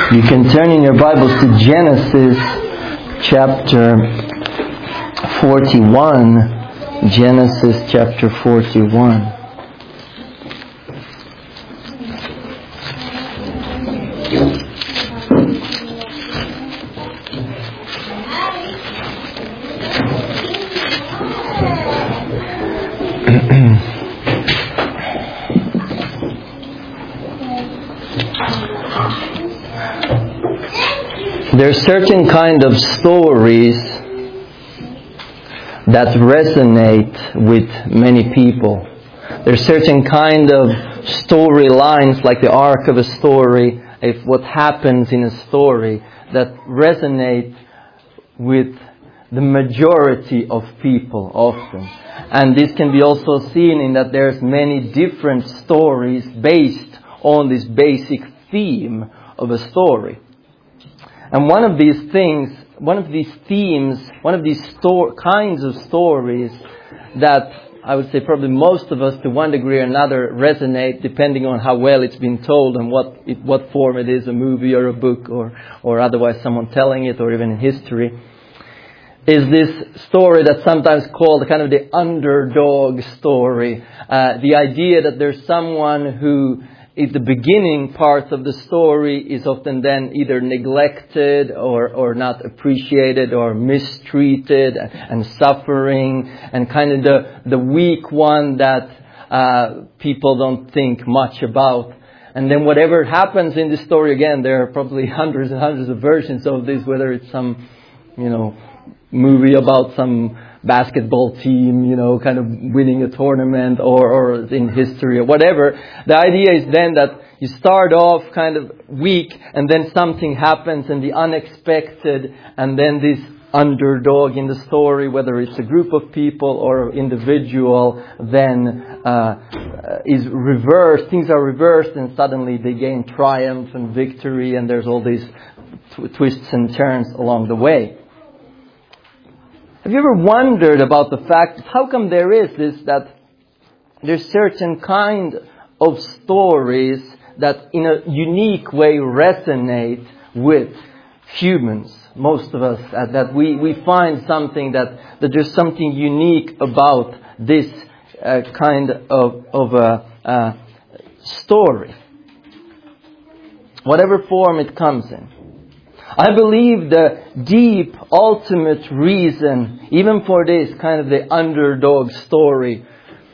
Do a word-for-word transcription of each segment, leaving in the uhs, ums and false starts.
You can turn in your Bibles to Genesis chapter forty-one. Genesis chapter forty-one. There are certain kind of stories that resonate with many people. There are certain kind of storylines, like the arc of a story, if what happens in a story, that resonate with the majority of people often. And this can be also seen in that there's many different stories based on this basic theme of a story. And one of these things, one of these themes, one of these sto- kinds of stories that I would say probably most of us to one degree or another resonate, depending on how well it's been told and what it, what form it is, a movie or a book or, or otherwise someone telling it or even in history, is this story that's sometimes called kind of the underdog story. Uh, the idea that there's someone who is the beginning part of the story is often then either neglected or, or not appreciated or mistreated and, and suffering, and kind of the, the weak one that uh, people don't think much about. And then whatever happens in the story, again, there are probably hundreds and hundreds of versions of this, whether it's some, you know, movie about some basketball team, you know, kind of winning a tournament or, or in history or whatever. The idea is then that you start off kind of weak and then something happens and the unexpected, and then this underdog in the story, whether it's a group of people or an individual, then uh, is reversed. Things are reversed and suddenly they gain triumph and victory, and there's all these tw- twists and turns along the way. Have you ever wondered about the fact, how come there is this, that there's certain kind of stories that in a unique way resonate with humans, most of us, uh, that we, we find something that, that there's something unique about this uh, kind of, of a uh, story, whatever form it comes in. I believe the deep, ultimate reason, even for this kind of the underdog story,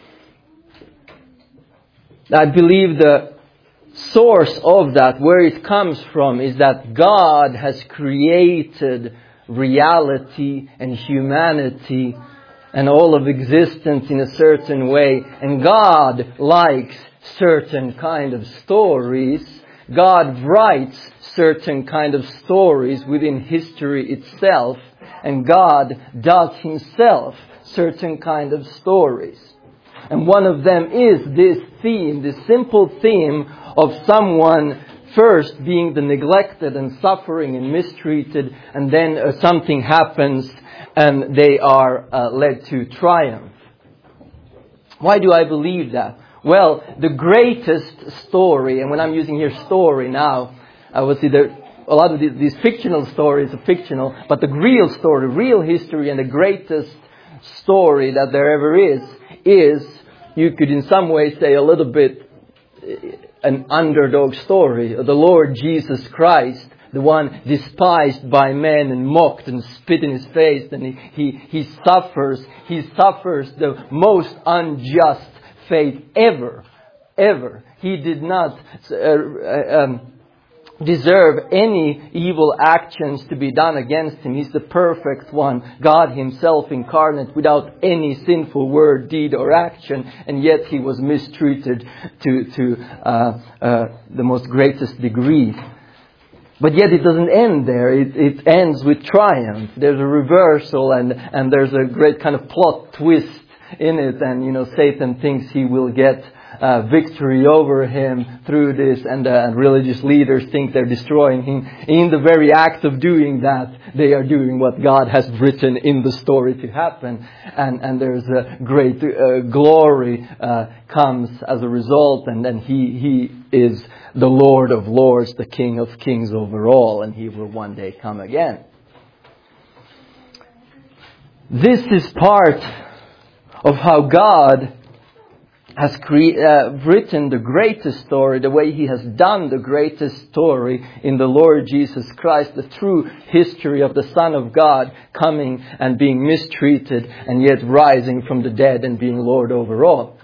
I believe the source of that, where it comes from, is that God has created reality and humanity and all of existence in a certain way. And God likes certain kind of stories. God writes certain kind of stories within history itself, and God does himself certain kind of stories. And one of them is this theme, this simple theme of someone first being the neglected and suffering and mistreated, and then uh, something happens and they are uh, led to triumph. Why do I believe that? Well, the greatest story, and when I'm using here story now, I would see that a lot of these, these fictional stories are fictional, but the real story, real history, and the greatest story that there ever is, is, you could in some ways say a little bit an underdog story. The Lord Jesus Christ, the one despised by men and mocked and spit in his face, and he, he, he suffers, he suffers the most unjust fate ever, ever. He did not uh, um, deserve any evil actions to be done against him. He's the perfect one, God himself incarnate, without any sinful word, deed or action, and yet he was mistreated to, to uh, uh, the most greatest degree. But yet it doesn't end there. It, it ends with triumph. There's a reversal, and, and there's a great kind of plot twist in it, and you know, Satan thinks he will get uh, victory over him through this, and uh, religious leaders think they're destroying him. In the very act of doing that, they are doing what God has written in the story to happen. And, and there's a great uh, glory uh, comes as a result, and then he, he is the Lord of Lords, the King of Kings over all, and he will one day come again. This is part of how God has cre- uh, written the greatest story, the way He has done the greatest story in the Lord Jesus Christ, the true history of the Son of God coming and being mistreated and yet rising from the dead and being Lord over all.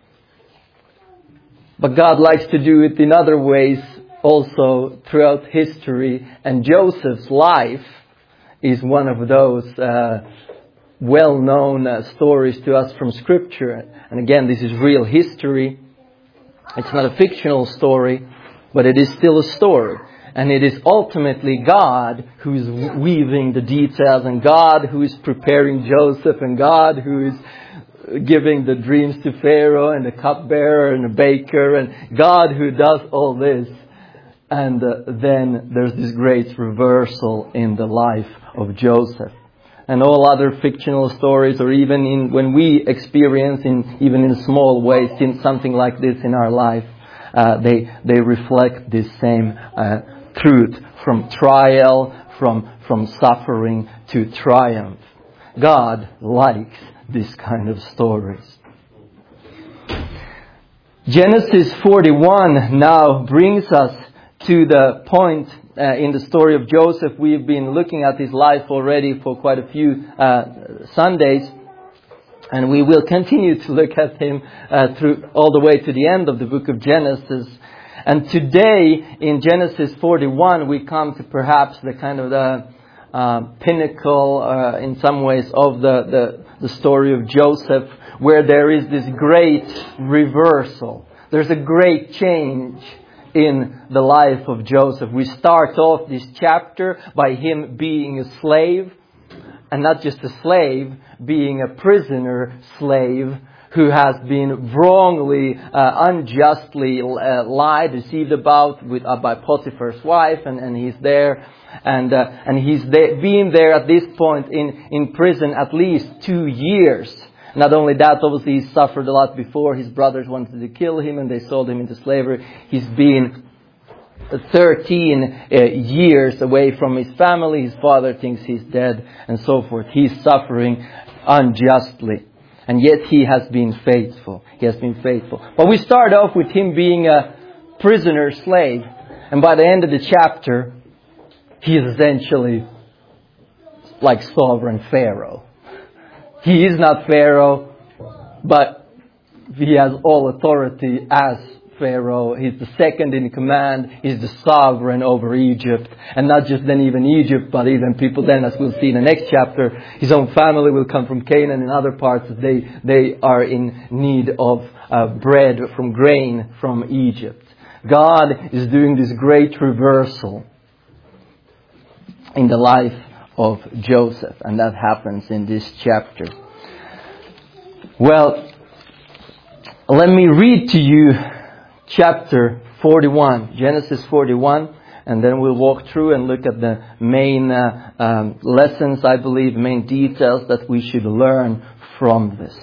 But God likes to do it in other ways also throughout history, and Joseph's life is one of those uh, well-known uh, stories to us from Scripture. And again, this is real history. It's not a fictional story, but it is still a story. And it is ultimately God who is weaving the details, and God who is preparing Joseph, and God who is giving the dreams to Pharaoh, and the cupbearer and the baker, and God who does all this. And uh, then there's this great reversal in the life of Joseph. And all other fictional stories, or even in when we experience, in even in small ways, in something like this in our life, uh, they they reflect this same uh, truth, from trial, from from suffering to triumph. God likes this kind of stories. Genesis forty-one now brings us to the point uh, in the story of Joseph. We've been looking at his life already for quite a few uh, Sundays, and we will continue to look at him uh, through all the way to the end of the book of Genesis. And today in Genesis forty-one we come to perhaps the kind of the uh, pinnacle uh, in some ways of the, the, the story of Joseph, where there is this great reversal. There's a great change in the life of Joseph. We start off this chapter by him being a slave, and not just a slave, being a prisoner slave who has been wrongly, uh, unjustly uh, lied, deceived about with uh, by Potiphar's wife, and, and he's there, and uh, and he's there, been there at this point in in prison at least two years. Not only that, obviously he suffered a lot before. His brothers wanted to kill him and they sold him into slavery. He's been thirteen uh, years away from his family. His father thinks he's dead and so forth. He's suffering unjustly. And yet he has been faithful. He has been faithful. But we start off with him being a prisoner slave. And by the end of the chapter, he is essentially like sovereign Pharaoh. He is not Pharaoh, but he has all authority as Pharaoh. He's the second in command. He's the sovereign over Egypt. And not just then even Egypt, but even people then, as we'll see in the next chapter, his own family will come from Canaan and other parts. They, they are in need of uh, bread from grain from Egypt. God is doing this great reversal in the life of Joseph, and that happens in this chapter. Well, let me read to you chapter forty-one, Genesis forty-one, and then we'll walk through and look at the main uh, um, lessons, I believe, main details that we should learn from this.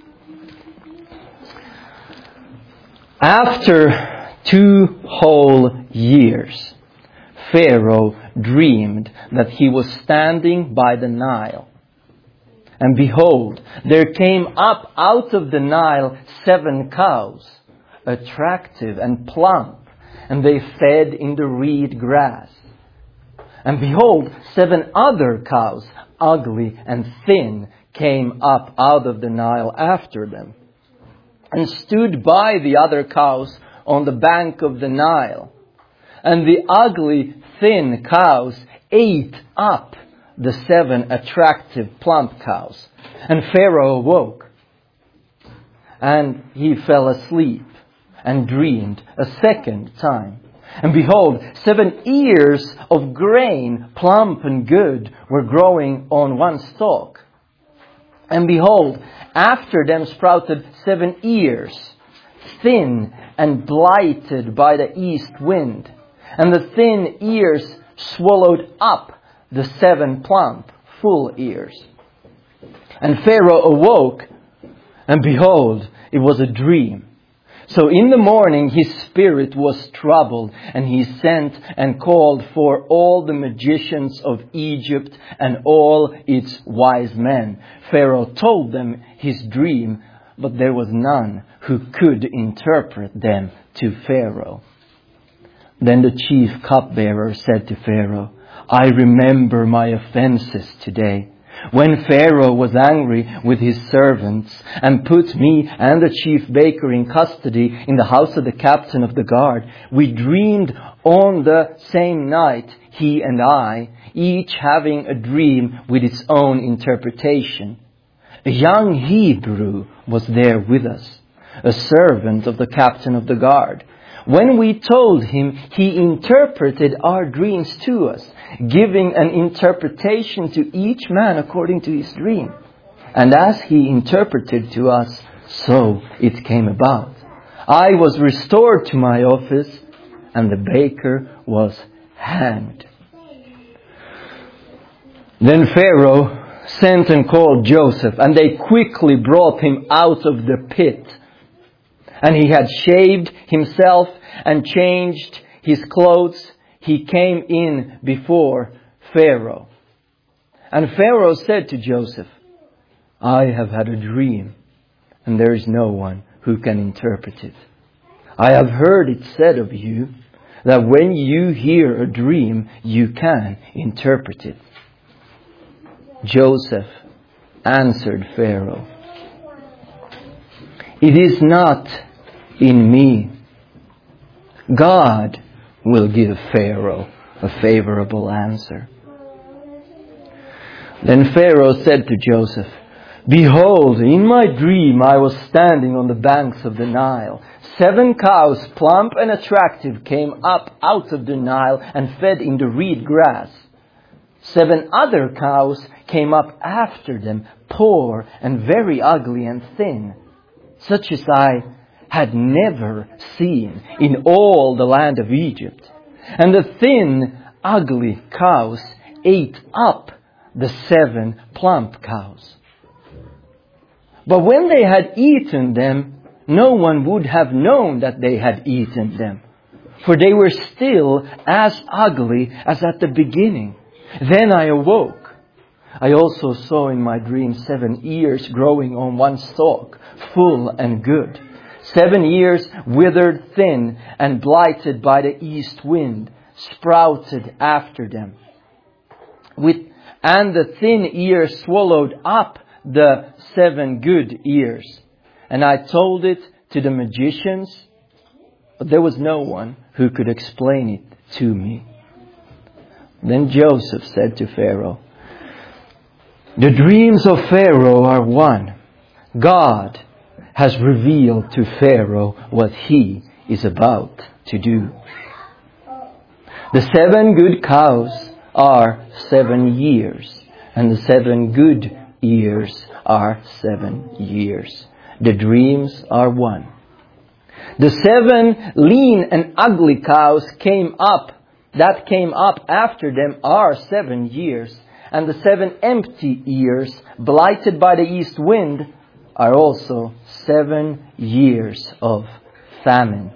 After two whole years, Pharaoh dreamed that he was standing by the Nile. And behold, there came up out of the Nile seven cows, attractive and plump, and they fed in the reed grass. And behold, seven other cows, ugly and thin, came up out of the Nile after them, and stood by the other cows on the bank of the Nile. And the ugly, thin cows ate up the seven attractive, plump cows. And Pharaoh awoke, and he fell asleep and dreamed a second time. And behold, seven ears of grain, plump and good, were growing on one stalk. And behold, after them sprouted seven ears, thin and blighted by the east wind. And the thin ears swallowed up the seven plump, full ears. And Pharaoh awoke, and behold, it was a dream. So in the morning his spirit was troubled, and he sent and called for all the magicians of Egypt and all its wise men. Pharaoh told them his dream, but there was none who could interpret them to Pharaoh. Then the chief cupbearer said to Pharaoh, I remember my offenses today. When Pharaoh was angry with his servants and put me and the chief baker in custody in the house of the captain of the guard, we dreamed on the same night, he and I, each having a dream with its own interpretation. A young Hebrew was there with us, a servant of the captain of the guard. When we told him, he interpreted our dreams to us, giving an interpretation to each man according to his dream. And as he interpreted to us, so it came about. I was restored to my office, and the baker was hanged. Then Pharaoh sent and called Joseph, and they quickly brought him out of the pit. And he had shaved himself and changed his clothes. He came in before Pharaoh. And Pharaoh said to Joseph, I have had a dream, and there is no one who can interpret it. I have heard it said of you that when you hear a dream, you can interpret it. Joseph answered Pharaoh, it is not in me. God will give Pharaoh a favorable answer. Then Pharaoh said to Joseph, behold, in my dream I was standing on the banks of the Nile. Seven cows, plump and attractive, came up out of the Nile and fed in the reed grass. Seven other cows came up after them, poor and very ugly and thin, such as I had never seen in all the land of Egypt. And the thin, ugly cows ate up the seven plump cows. But when they had eaten them, no one would have known that they had eaten them, for they were still as ugly as at the beginning. Then I awoke. I also saw in my dream seven ears growing on one stalk, full and good. Seven ears withered thin and blighted by the east wind, sprouted after them. With, and the thin ears swallowed up the seven good ears. And I told it to the magicians, but there was no one who could explain it to me. Then Joseph said to Pharaoh, the dreams of Pharaoh are one. God has revealed to Pharaoh what he is about to do. The seven good cows are seven years, and the seven good ears are seven years. The dreams are one. The seven lean and ugly cows came up, that came up after them are seven years, and the seven empty ears, blighted by the east wind, are also seven years of famine.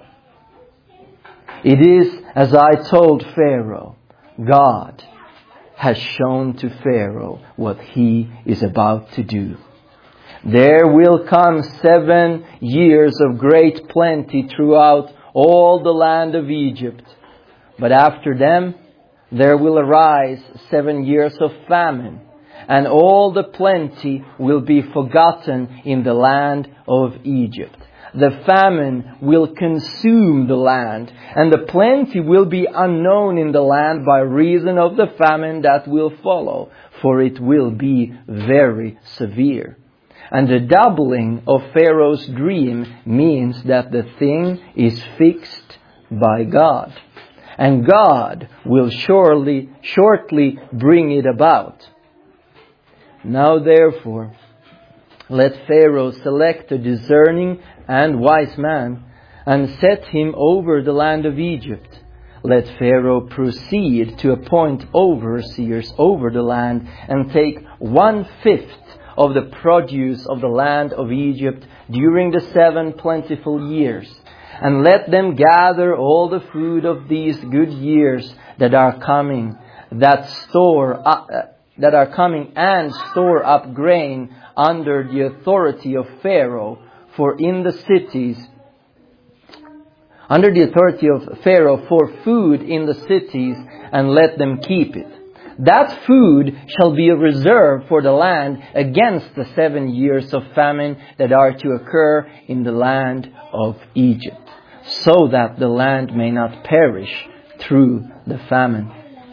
It is as I told Pharaoh, God has shown to Pharaoh what he is about to do. There will come seven years of great plenty throughout all the land of Egypt. But after them, there will arise seven years of famine, and all the plenty will be forgotten in the land of Egypt. The famine will consume the land, and the plenty will be unknown in the land by reason of the famine that will follow, for it will be very severe. And the doubling of Pharaoh's dream means that the thing is fixed by God. And God will surely, shortly bring it about. Now therefore, let Pharaoh select a discerning and wise man, and set him over the land of Egypt. Let Pharaoh proceed to appoint overseers over the land, and take one-fifth of the produce of the land of Egypt during the seven plentiful years. And let them gather all the food of these good years that are coming, that store up, uh, that are coming, and store up grain under the authority of Pharaoh, for in the cities, under the authority of Pharaoh, for food in the cities, and let them keep it. That food shall be a reserve for the land against the seven years of famine that are to occur in the land of Egypt, so that the land may not perish through the famine.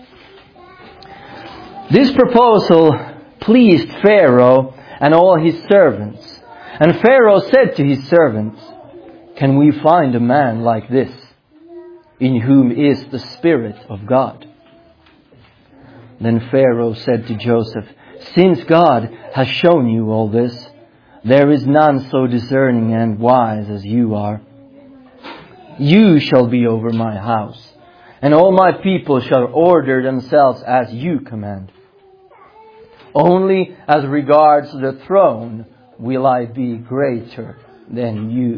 This proposal pleased Pharaoh and all his servants. And Pharaoh said to his servants, "Can we find a man like this, in whom is the Spirit of God?" Then Pharaoh said to Joseph, "Since God has shown you all this, there is none so discerning and wise as you are. You shall be over my house, and all my people shall order themselves as you command. Only as regards the throne will I be greater than you."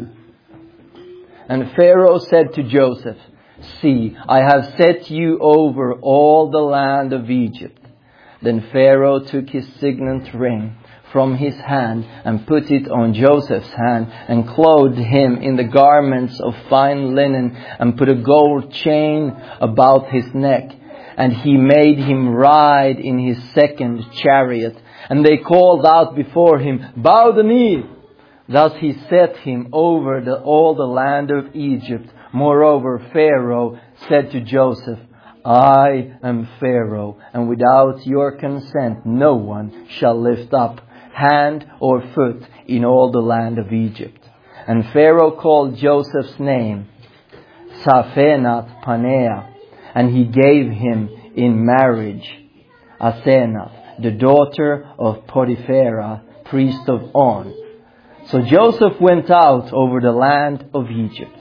And Pharaoh said to Joseph, "See, I have set you over all the land of Egypt." Then Pharaoh took his signet ring from his hand and put it on Joseph's hand, and clothed him in the garments of fine linen, and put a gold chain about his neck. And he made him ride in his second chariot. And they called out before him, "Bow the knee!" Thus he set him over the, all the land of Egypt. Moreover, Pharaoh said to Joseph, "I am Pharaoh, and without your consent no one shall lift up hand or foot in all the land of Egypt." And Pharaoh called Joseph's name Zaphenath Paneah, and he gave him in marriage Asenath, the daughter of Potiphera, priest of On. So Joseph went out over the land of Egypt.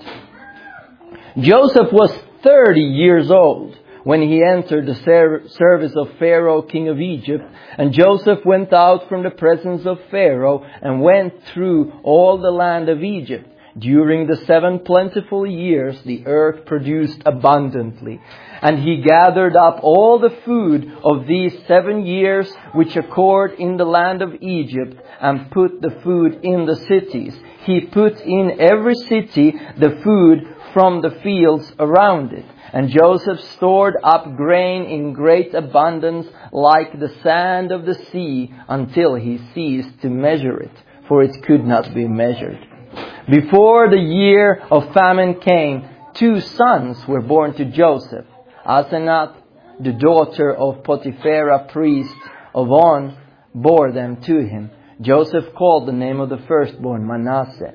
Joseph was thirty years old when he entered the ser- service of Pharaoh, king of Egypt. And Joseph went out from the presence of Pharaoh and went through all the land of Egypt. During the seven plentiful years, the earth produced abundantly. And he gathered up all the food of these seven years which occurred in the land of Egypt, and put the food in the cities. He put in every city the food from the fields around it. And Joseph stored up grain in great abundance, like the sand of the sea, until he ceased to measure it, for it could not be measured. Before the year of famine came, two sons were born to Joseph. Asenath, the daughter of Potiphera, priest of On, bore them to him. Joseph called the name of the firstborn Manasseh.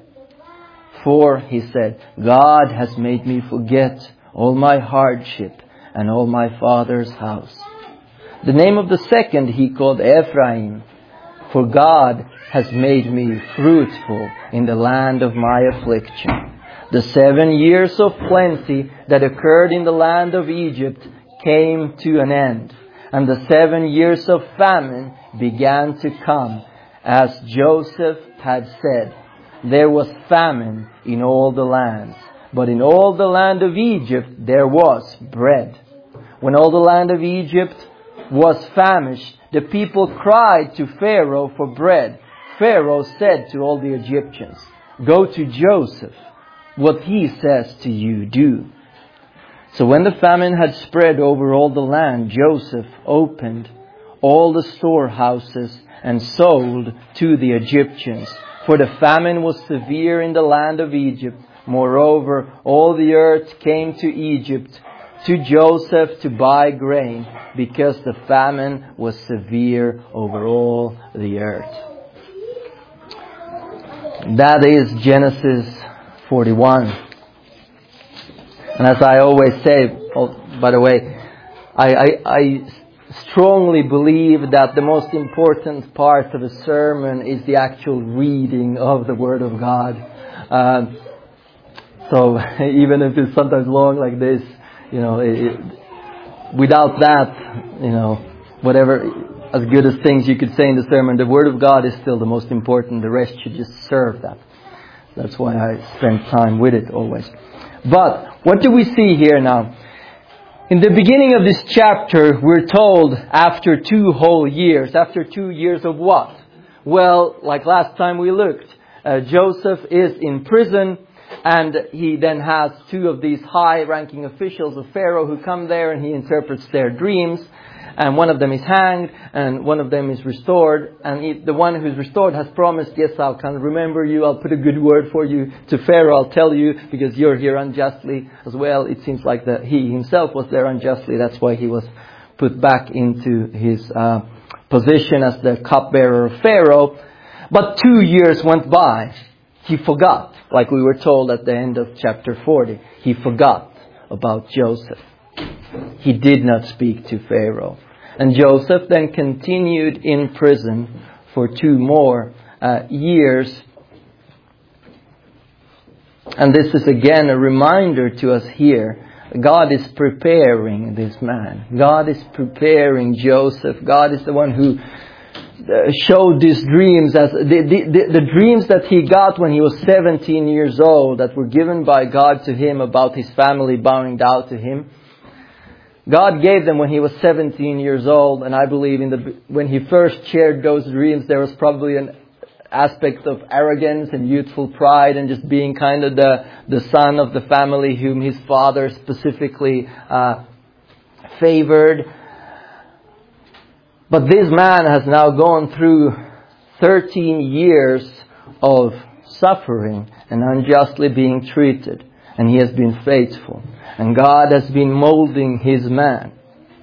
For, he said, "God has made me forget all my hardship and all my father's house." The name of the second he called Ephraim. For God has made me fruitful in the land of my affliction. The seven years of plenty that occurred in the land of Egypt came to an end, and the seven years of famine began to come, as Joseph had said. There was famine in all the lands, but in all the land of Egypt there was bread. When all the land of Egypt was famished, the people cried to Pharaoh for bread. Pharaoh said to all the Egyptians, "Go to Joseph. What he says to you, do." So when the famine had spread over all the land, Joseph opened all the storehouses and sold to the Egyptians. For the famine was severe in the land of Egypt. Moreover, all the earth came to Egypt, to Joseph, to buy grain, because the famine was severe over all the earth. That is Genesis forty-one. And as I always say, oh, by the way, I, I, I strongly believe that the most important part of a sermon is the actual reading of the Word of God. Uh, so even if it's sometimes long like this, you know, it, it, without that, you know, whatever, as good as things you could say in the sermon, the Word of God is still the most important. The rest should just serve that. That's why I spend time with it always. But what do we see here now? In the beginning of this chapter, we're told after two whole years. After two years of what? Well, like last time we looked, uh, Joseph is in prison, and he then has two of these high-ranking officials of Pharaoh who come there, and he interprets their dreams. And one of them is hanged, and one of them is restored. And he, the one who's restored has promised, yes, I'll kind of remember you. I'll put a good word for you to Pharaoh. I'll tell you because you're here unjustly as well. It seems like that he himself was there unjustly. That's why he was put back into his uh, position as the cupbearer of Pharaoh. But two years went by. He forgot, like we were told at the end of chapter forty. He forgot about Joseph. He did not speak to Pharaoh. And Joseph then continued in prison for two more uh, years. And this is again a reminder to us here. God is preparing this man. God is preparing Joseph. God is the one who showed these dreams as the, the, the, the dreams that he got when he was seventeen years old, that were given by God to him about his family bowing down to him. God gave them when he was seventeen years old, and I believe in the when he first shared those dreams, there was probably an aspect of arrogance and youthful pride and just being kind of the, the son of the family whom his father specifically uh, favored. But this man has now gone through thirteen years of suffering and unjustly being treated, and he has been faithful. And God has been molding his man.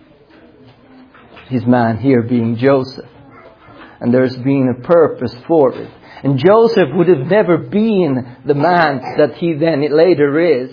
His man here being Joseph. And there's been a purpose for it. And Joseph would have never been the man that he then later is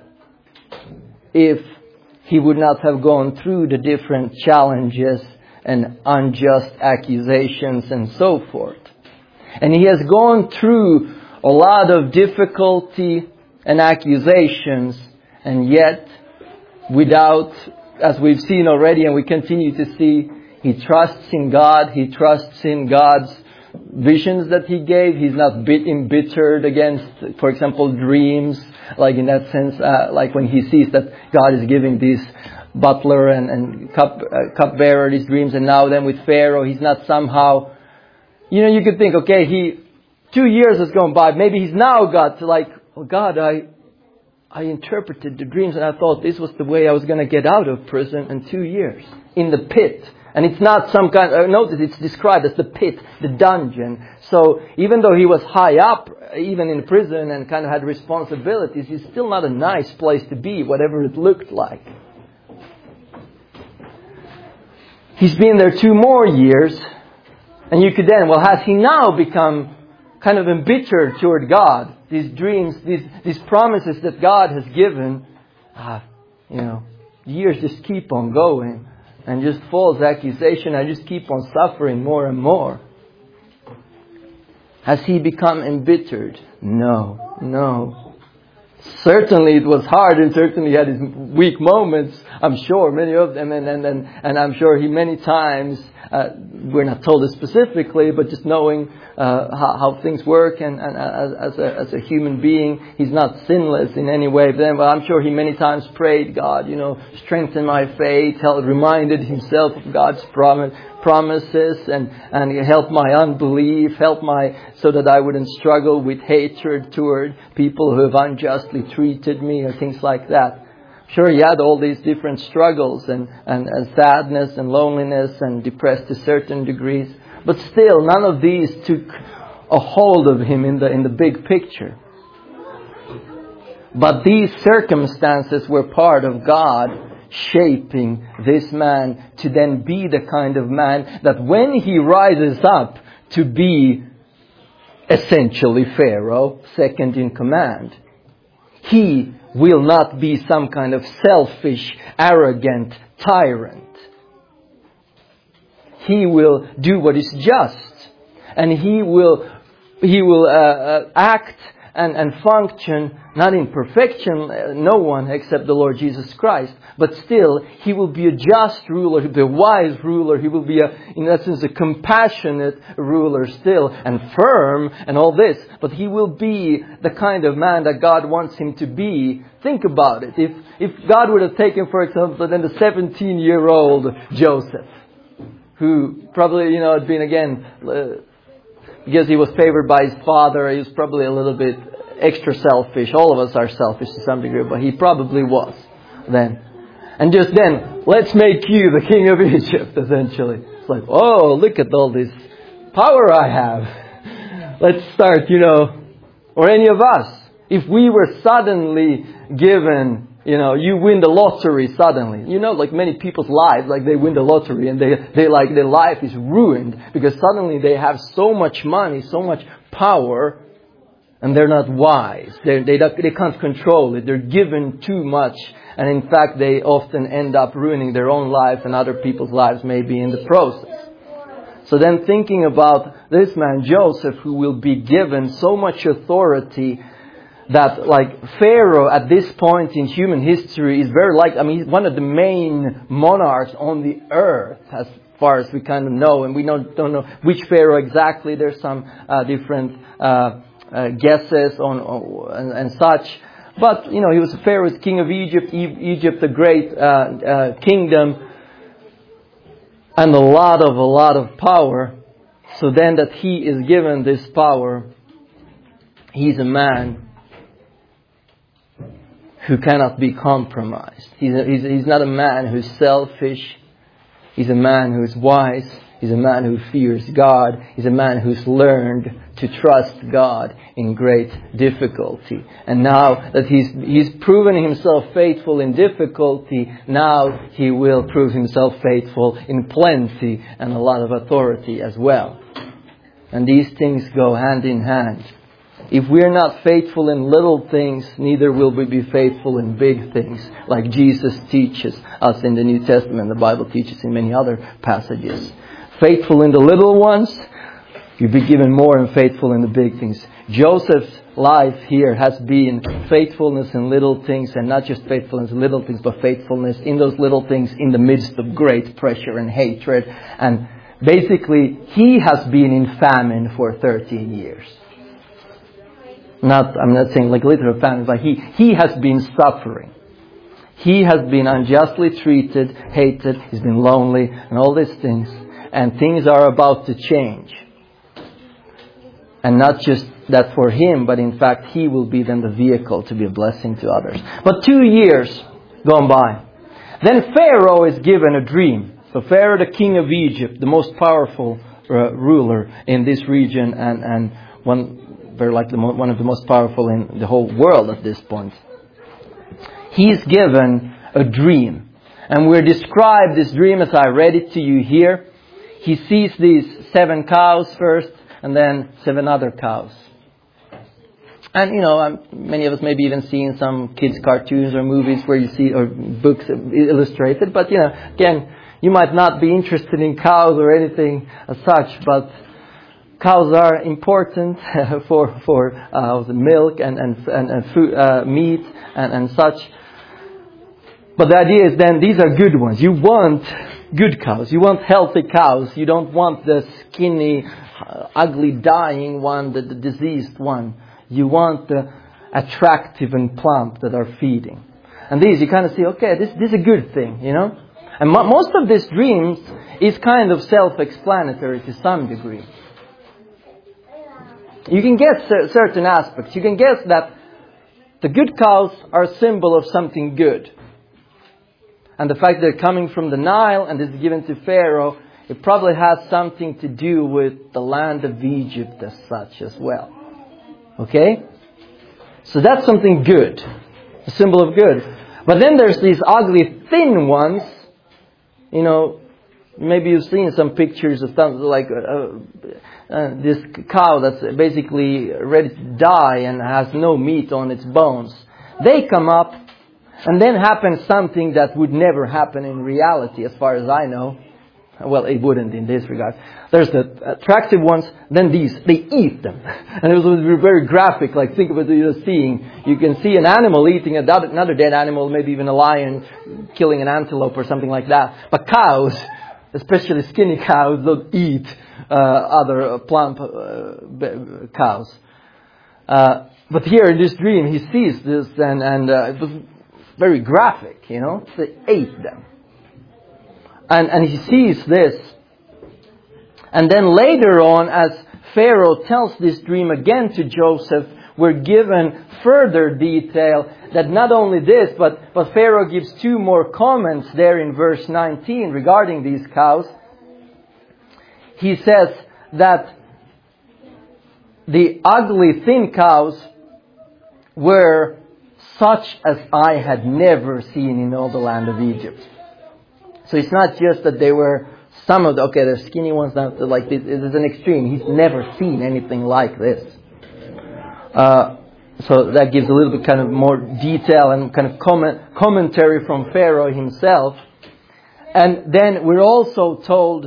if he would not have gone through the different challenges and unjust accusations and so forth. And he has gone through a lot of difficulty and accusations, and yet, without, as we've seen already and we continue to see, he trusts in God. He trusts in God's visions that he gave. He's not bit embittered against, for example, dreams. Like in that sense, uh, like when he sees that God is giving this butler and, and cup, uh, cupbearer these dreams, and now then with Pharaoh, he's not somehow, you know, you could think, okay, he, two years has gone by. Maybe he's now got to like, oh God, I, I interpreted the dreams and I thought this was the way I was going to get out of prison in two years. In the pit. And it's not some kind of, notice it's described as the pit, the dungeon. So even though he was high up, even in prison and kind of had responsibilities, it's still not a nice place to be, whatever it looked like. He's been there two more years. And you could then, well, has he now become kind of embittered toward God? These dreams, these these promises that God has given, ah, you know, years just keep on going, and just false accusation, I just keep on suffering more and more. Has he become embittered? No, no. Certainly it was hard, and certainly he had his weak moments, I'm sure, many of them, and and and, and I'm sure he many times, uh, we're not told it specifically, but just knowing uh, how, how things work, and, and as, as, a, as a human being, he's not sinless in any way. But I'm sure he many times prayed, God, you know, strengthen my faith, help, reminded himself of God's promise, promises, and, and help my unbelief, help my, so that I wouldn't struggle with hatred toward people who have unjustly treated me, or things like that. Sure, he had all these different struggles and, and, and sadness and loneliness and depressed to certain degrees. But still, none of these took a hold of him in the in the big picture. But these circumstances were part of God shaping this man to then be the kind of man that when he rises up to be essentially Pharaoh, second in command, he will not be some kind of selfish, arrogant tyrant. He will do what is just, and he will he will uh, uh, act and, and function, not in perfection, no one except the Lord Jesus Christ, but still He will be a just ruler, He'll be a wise ruler, He will be, a, in essence, a compassionate ruler still, and firm and all this, but He will be the kind of man that God wants Him to be. Think about it. If, if God would have taken, for example, then the seventeen-year-old Joseph, who probably, you know, had been again, uh, because he was favored by his father, he was probably a little bit extra selfish. All of us are selfish to some degree, but he probably was then. And just then, let's make you the king of Egypt, essentially. It's like, oh, look at all this power I have. Let's start, you know, or any of us. If we were suddenly given, you know, you win the lottery suddenly. You know, like many people's lives, like they win the lottery and they, they like their life is ruined because suddenly they have so much money, so much power, and they're not wise. They're, they they can't control it. They're given too much, and in fact, they often end up ruining their own life and other people's lives, maybe in the process. So then, thinking about this man Joseph, who will be given so much authority, that like Pharaoh at this point in human history is very like, I mean, he's one of the main monarchs on the earth as far as we kind of know. And we don't, don't know which Pharaoh exactly. There's some uh, different uh, uh, guesses on, on and, and such. But, you know, he was Pharaoh's king of Egypt, e- Egypt, a great uh, uh, kingdom. And a lot of, a lot of power. So then that he is given this power, he's a man who cannot be compromised. He's, a, he's, he's not a man who's selfish. He's a man who's wise. He's a man who fears God. He's a man who's learned to trust God in great difficulty. And now that he's, he's proven himself faithful in difficulty, now he will prove himself faithful in plenty and a lot of authority as well. And these things go hand in hand. If we're not faithful in little things, neither will we be faithful in big things, like Jesus teaches us in the New Testament. The Bible teaches in many other passages. Faithful in the little ones, you'll be given more, and faithful in the big things. Joseph's life here has been faithfulness in little things, and not just faithfulness in little things, but faithfulness in those little things in the midst of great pressure and hatred. And basically, he has been in famine for thirteen years. Not, I'm not saying like literal famine, but he, he has been suffering. He has been unjustly treated, hated, he's been lonely, and all these things. And things are about to change. And not just that for him, but in fact he will be then the vehicle to be a blessing to others. But two years gone by. Then Pharaoh is given a dream. So Pharaoh, the king of Egypt, the most powerful uh, ruler in this region, and, and one... very like the mo- one of the most powerful in the whole world at this point. He's given a dream. And we're described this dream as I read it to you here. He sees these seven cows first, and then seven other cows. And, you know, um, many of us maybe even seen some kids' cartoons or movies where you see, or books illustrated. But, you know, again, you might not be interested in cows or anything as such, but cows are important for for uh, the milk and and and, and food, uh, meat and, and such. But the idea is then these are good ones. You want good cows. You want healthy cows. You don't want the skinny, uh, ugly, dying one, the, the diseased one. You want the attractive and plump that are feeding. And these you kind of see, okay, this this is a good thing, you know. And mo- most of these dreams is kind of self-explanatory to some degree. You can guess certain aspects. You can guess that the good cows are a symbol of something good. And the fact they're coming from the Nile and this is given to Pharaoh, it probably has something to do with the land of Egypt as such as well. Okay? So that's something good. A symbol of good. But then there's these ugly thin ones. You know, maybe you've seen some pictures of something like uh, uh, this cow that's basically ready to die and has no meat on its bones. They come up, and then happens something that would never happen in reality, as far as I know. Well, it wouldn't in this regard. There's the attractive ones, then these, they eat them. And it was very graphic, like think about you're seeing. You can see an animal eating another dead animal, maybe even a lion killing an antelope or something like that. But cows, especially skinny cows, don't eat uh, other plump uh, cows. Uh, but here in this dream, he sees this and, and uh, it was very graphic, you know. They ate them. And, and he sees this. And then later on, as Pharaoh tells this dream again to Joseph, we're given further detail that not only this, but, but Pharaoh gives two more comments there in verse nineteen regarding these cows. He says that the ugly thin cows were such as I had never seen in all the land of Egypt. So it's not just that they were some of the, okay, they're skinny ones, not like this. It is an extreme. He's never seen anything like this. Uh, so that gives a little bit kind of more detail and kind of comment, commentary from Pharaoh himself. And then we're also told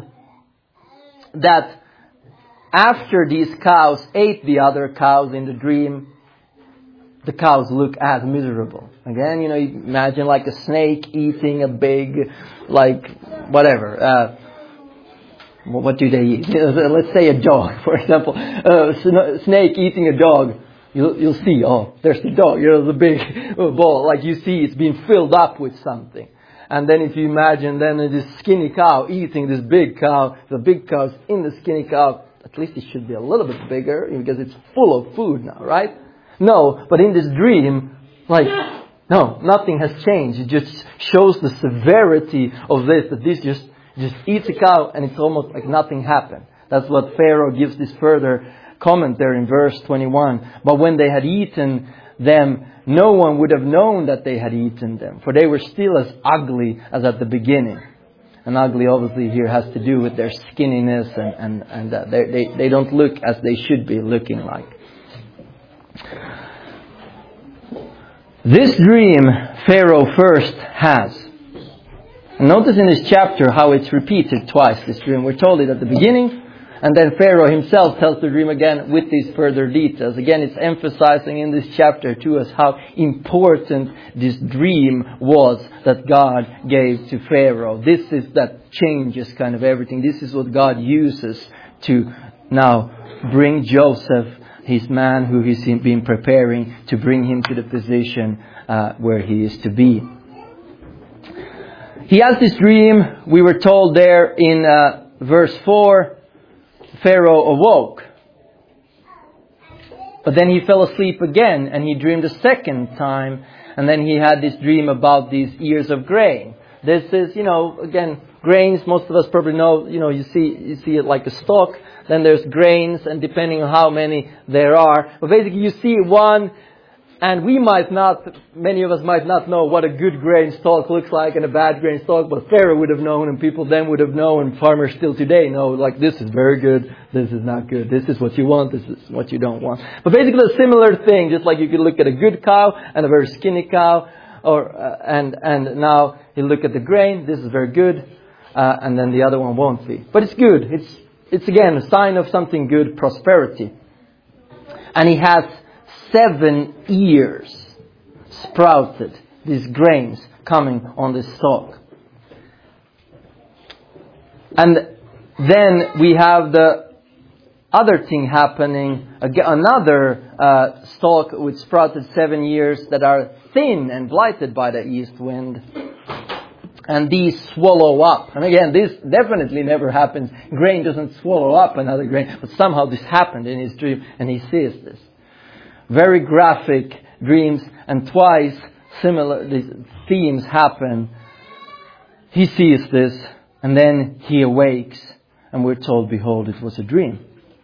that after these cows ate the other cows in the dream, the cows look as miserable. Again, you know, you imagine like a snake eating a big, like, whatever. Uh, what do they eat? Let's say a dog, for example. A snake eating a dog. You'll, you'll see, oh, there's the dog. You know, the big ball. Like you see, it's being filled up with something. And then if you imagine then this skinny cow eating this big cow, the big cow's in the skinny cow, at least it should be a little bit bigger because it's full of food now, right? No, but in this dream, like, no, nothing has changed. It just shows the severity of this, that this just, just eats a cow and it's almost like nothing happened. That's what Pharaoh gives this further comment there in verse twenty-one. But when they had eaten them, no one would have known that they had eaten them, for they were still as ugly as at the beginning. And ugly obviously here has to do with their skinniness and, and, and uh, they, they, they don't look as they should be looking like. This dream Pharaoh first has. And notice in this chapter how it's repeated twice, this dream. We're told it at the beginning, and then Pharaoh himself tells the dream again with these further details. Again, it's emphasizing in this chapter to us how important this dream was that God gave to Pharaoh. This is that changes kind of everything. This is what God uses to now bring Joseph, his man who he's been preparing, to bring him to the position uh, where he is to be. He has this dream, we were told there in uh, verse four, Pharaoh awoke. But then he fell asleep again and he dreamed a second time. And then he had this dream about these ears of grain. This is, you know, again, grains, most of us probably know, you know, you see, you see it like a stalk. Then there's grains, and depending on how many there are. But basically you see one, and we might not, many of us might not know what a good grain stalk looks like and a bad grain stalk, but Pharaoh would have known, and people then would have known, and farmers still today know, like, this is very good, this is not good, this is what you want, this is what you don't want. But basically a similar thing, just like you could look at a good cow and a very skinny cow, or uh, and and now you look at the grain, this is very good, uh, and then the other one won't be. But it's good, it's It's again a sign of something good, prosperity. And he has seven ears sprouted, these grains coming on this stalk. And then we have the other thing happening, another uh, stalk with sprouted seven ears that are thin and blighted by the east wind. And these swallow up. And again, this definitely never happens. Grain doesn't swallow up another grain. But somehow this happened in his dream and he sees this. Very graphic dreams. And twice similar these themes happen. He sees this and then he awakes. And we're told, behold, it was a dream.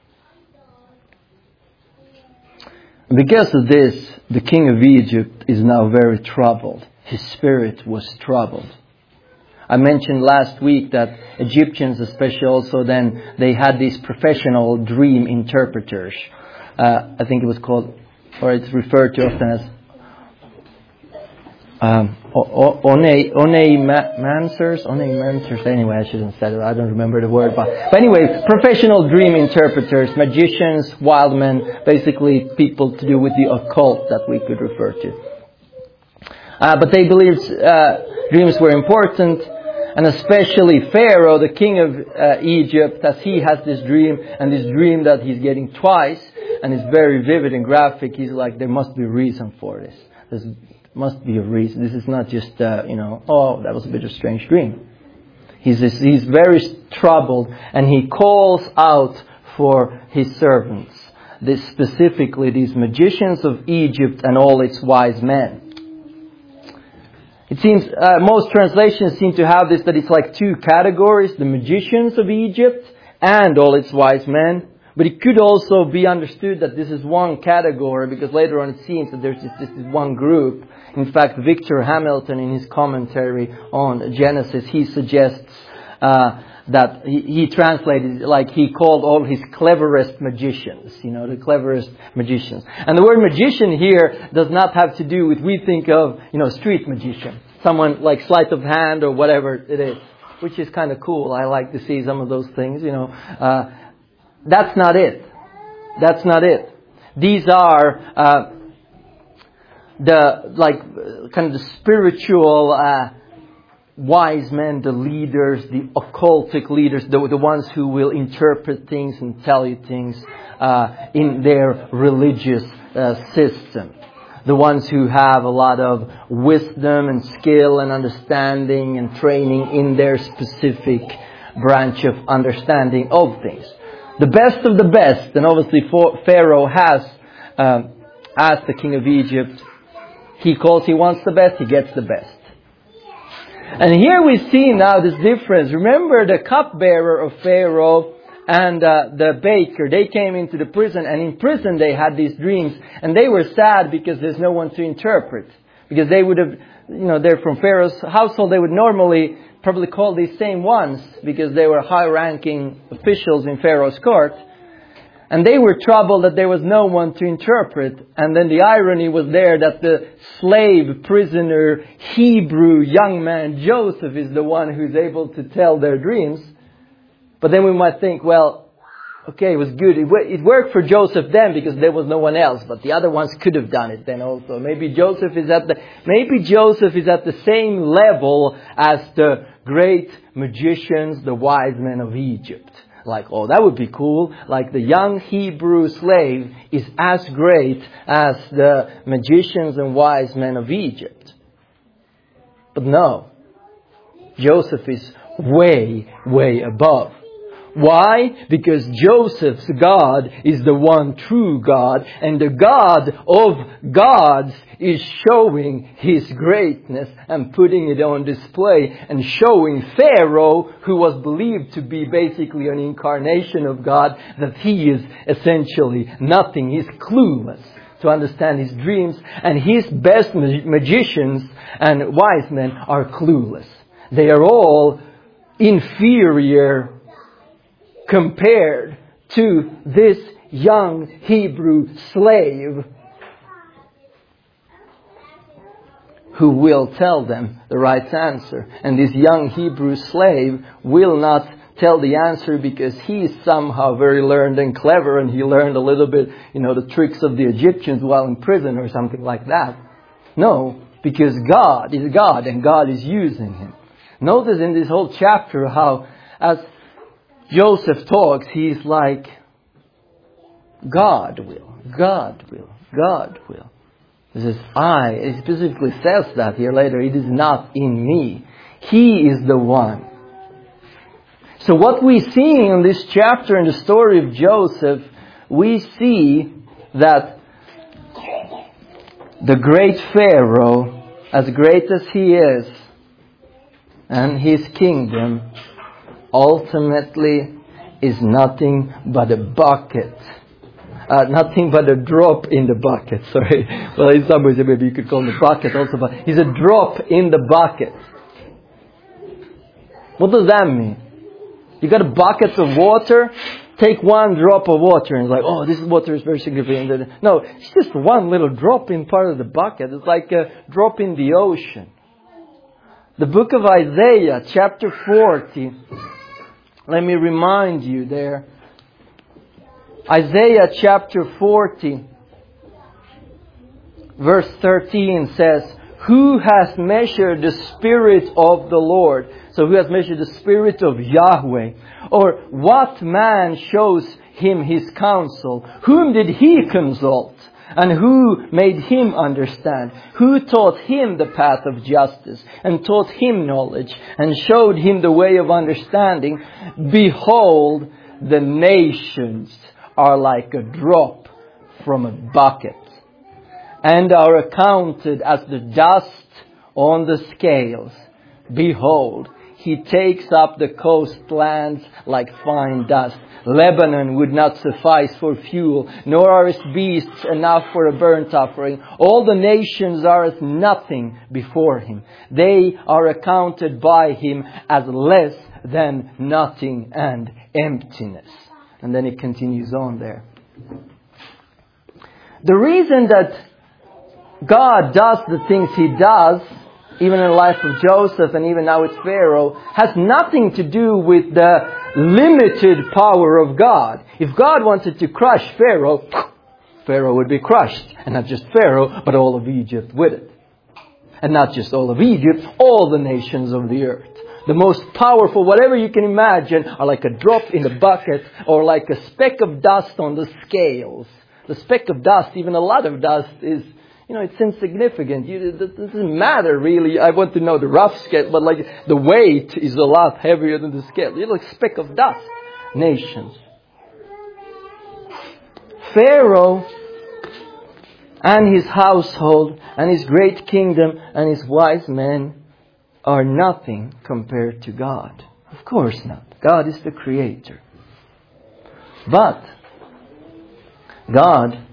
And because of this, the king of Egypt is now very troubled. His spirit was troubled. I mentioned last week that Egyptians, especially also then, they had these professional dream interpreters. Uh, I think it was called, or it's referred to often as um, Oneimansers, Oneimansers. Anyway, I shouldn't have said it. I don't remember the word, but, but anyway, professional dream interpreters, magicians, wild men, basically people to do with the occult that we could refer to. Uh, but they believed uh, dreams were important, and especially Pharaoh, the king of uh, Egypt, as he has this dream, and this dream that he's getting twice, and it's very vivid and graphic. He's like, there must be a reason for this. There's must be a reason. This is not just, uh, you know, oh, that was a bit of a strange dream. He's just, he's very troubled, and he calls out for his servants, this specifically these magicians of Egypt and all its wise men. It seems uh, most translations seem to have this, that it's like two categories: the magicians of Egypt and all its wise men. But it could also be understood that this is one category, because later on it seems that there's this, this is one group. In fact, Victor Hamilton, in his commentary on Genesis, he suggests uh, that he, he translated, like he called all his cleverest magicians, you know, the cleverest magicians. And the word magician here does not have to do with, we think of, you know, street magician, someone like sleight of hand or whatever it is, which is kind of cool. I like to see some of those things, you know. Uh, that's not it. That's not it. These are uh, the, like, kind of the spiritual uh, wise men, the leaders, the occultic leaders, the, the ones who will interpret things and tell you things uh, in their religious uh, system. The ones who have a lot of wisdom and skill and understanding and training in their specific branch of understanding of things. The best of the best, and obviously Pharaoh has um, asked the king of Egypt, he calls, he wants the best, he gets the best. And here we see now this difference. Remember the cupbearer of Pharaoh and uh, the baker, they came into the prison, and in prison they had these dreams, and they were sad because there's no one to interpret. Because they would have, you know, they're from Pharaoh's household, they would normally probably call these same ones because they were high-ranking officials in Pharaoh's court. And they were troubled that there was no one to interpret. And then the irony was there that the slave, prisoner, Hebrew young man Joseph is the one who's able to tell their dreams. But then we might think, well, okay, it was good. It, it worked for Joseph then because there was no one else. But the other ones could have done it then also. Maybe Joseph is at the, maybe Joseph is at the same level as the great magicians, the wise men of Egypt. Like, oh, that would be cool. Like the young Hebrew slave is as great as the magicians and wise men of Egypt. But no, Joseph is way, way above. Why? Because Joseph's God is the one true God, and the God of gods is showing His greatness and putting it on display, and showing Pharaoh, who was believed to be basically an incarnation of God, that he is essentially nothing. He's clueless to understand his dreams, and his best magicians and wise men are clueless. They are all inferior compared to this young Hebrew slave who will tell them the right answer. And this young Hebrew slave will not tell the answer because he is somehow very learned and clever, and he learned a little bit, you know, the tricks of the Egyptians while in prison or something like that. No, because God is God and God is using him. Notice in this whole chapter how as Joseph talks, he's like, God will, God will, God will. He says, I, it specifically says that here later, it is not in me. He is the one. So what we see in this chapter in the story of Joseph, we see that the great Pharaoh, as great as he is, and his kingdom, ultimately is nothing but a bucket. Uh, nothing but a drop in the bucket. Sorry. Well, in some ways maybe you could call him a bucket also, but he's a drop in the bucket. What does that mean? You got a bucket of water, take one drop of water and it's like, oh, this water is very significant. No, it's just one little drop in part of the bucket. It's like a drop in the ocean. The book of Isaiah, chapter forty. Let me remind you there. Isaiah chapter forty, verse thirteen says, "Who has measured the Spirit of the Lord?" So who has measured the Spirit of Yahweh? Or what man shows him his counsel? Whom did he consult? And who made him understand? Who taught him the path of justice and taught him knowledge and showed him the way of understanding? Behold, the nations are like a drop from a bucket and are accounted as the dust on the scales. Behold, He takes up the coastlands like fine dust. Lebanon would not suffice for fuel, nor are its beasts enough for a burnt offering. All the nations are as nothing before Him. They are accounted by Him as less than nothing and emptiness. And then it continues on there. The reason that God does the things He does, even in the life of Joseph and even now with Pharaoh, has nothing to do with the limited power of God. If God wanted to crush Pharaoh, Pharaoh would be crushed. And not just Pharaoh, but all of Egypt with it. And not just all of Egypt, all the nations of the earth. The most powerful, whatever you can imagine, are like a drop in the bucket or like a speck of dust on the scales. The speck of dust, even a lot of dust, is, you know, it's insignificant. You, it doesn't matter really. I want to know the rough scale, but like the weight is a lot heavier than the scale. You're like a speck of dust. Nations. Pharaoh and his household and his great kingdom and his wise men are nothing compared to God. Of course not. God is the creator. But God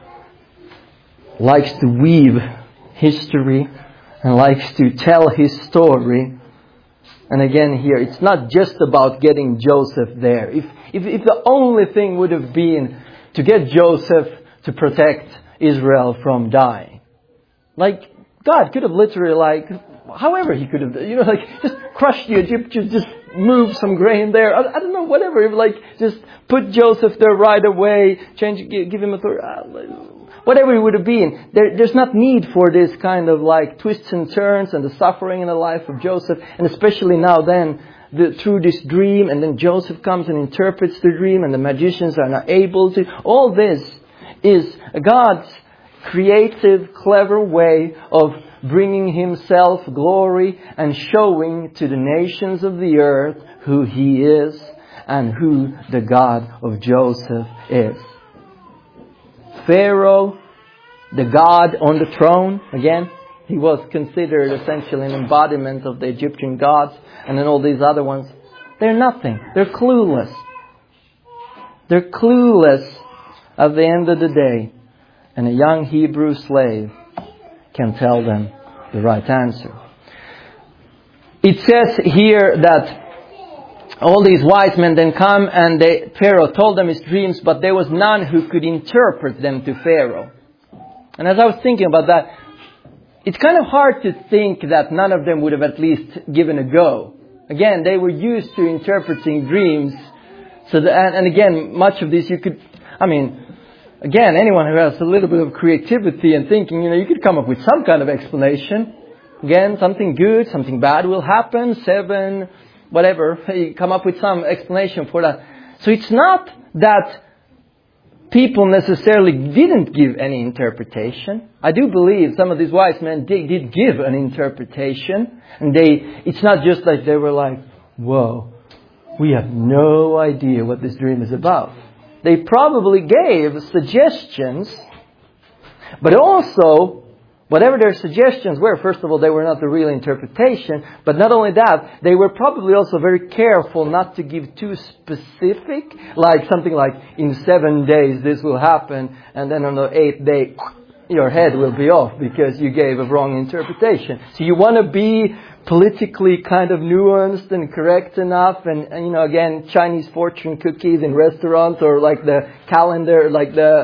likes to weave history and likes to tell His story. And again here, it's not just about getting Joseph there. If, if, if the only thing would have been to get Joseph to protect Israel from dying. Like, God could have literally like, however He could have, you know, like just crush the Egyptians, just move some grain there. I, I don't know, whatever. Like, just put Joseph there right away, change, give, give him authority. Whatever it would have been, there, there's not need for this kind of like twists and turns and the suffering in the life of Joseph. And especially now then, the, through this dream, and then Joseph comes and interprets the dream and the magicians are not able to. All this is God's creative, clever way of bringing Himself glory and showing to the nations of the earth who He is and who the God of Joseph is. Pharaoh, the God on the throne, again, he was considered essentially an embodiment of the Egyptian gods, and then all these other ones, they're nothing. They're clueless. They're clueless at the end of the day. And a young Hebrew slave can tell them the right answer. It says here that all these wise men then come and they, Pharaoh told them his dreams, but there was none who could interpret them to Pharaoh. And as I was thinking about that, it's kind of hard to think that none of them would have at least given a go. Again, they were used to interpreting dreams. So that, and, and again, much of this you could, I mean, again, anyone who has a little bit of creativity and thinking, you know, you could come up with some kind of explanation. Again, something good, something bad will happen, seven, whatever. You come up with some explanation for that. So it's not that people necessarily didn't give any interpretation. I do believe some of these wise men did, did give an interpretation. And they, it's not just like they were like, whoa, we have no idea what this dream is about. They probably gave suggestions, but also, whatever their suggestions were, first of all, they were not the real interpretation, but not only that, they were probably also very careful not to give too specific, like something like, in seven days this will happen, and then on the eighth day, your head will be off because you gave a wrong interpretation. So you want to be politically kind of nuanced and correct enough, and, and you know, again, Chinese fortune cookies in restaurants, or like the calendar, like the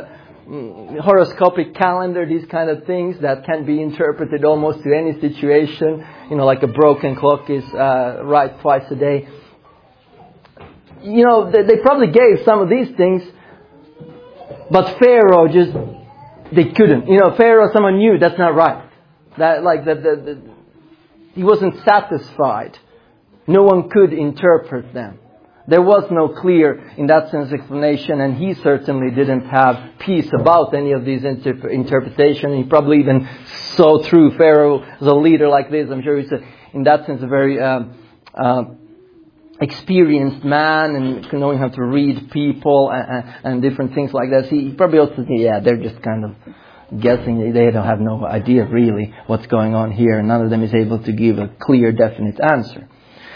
mm, horoscopic calendar, these kind of things that can be interpreted almost to any situation. You know, like a broken clock is uh, right twice a day. You know, they, they probably gave some of these things, but Pharaoh just, they couldn't. You know, Pharaoh, someone knew that's not right. That like that, the, the, he wasn't satisfied. No one could interpret them. There was no clear, in that sense, explanation, and he certainly didn't have peace about any of these inter- interpretations. He probably even saw through Pharaoh as a leader like this. I'm sure he's, a, in that sense, a very um, uh, experienced man and knowing how to read people and, and different things like that. So he probably also said, yeah, they're just kind of guessing. They don't have no idea really what's going on here. None of them is able to give a clear, definite answer.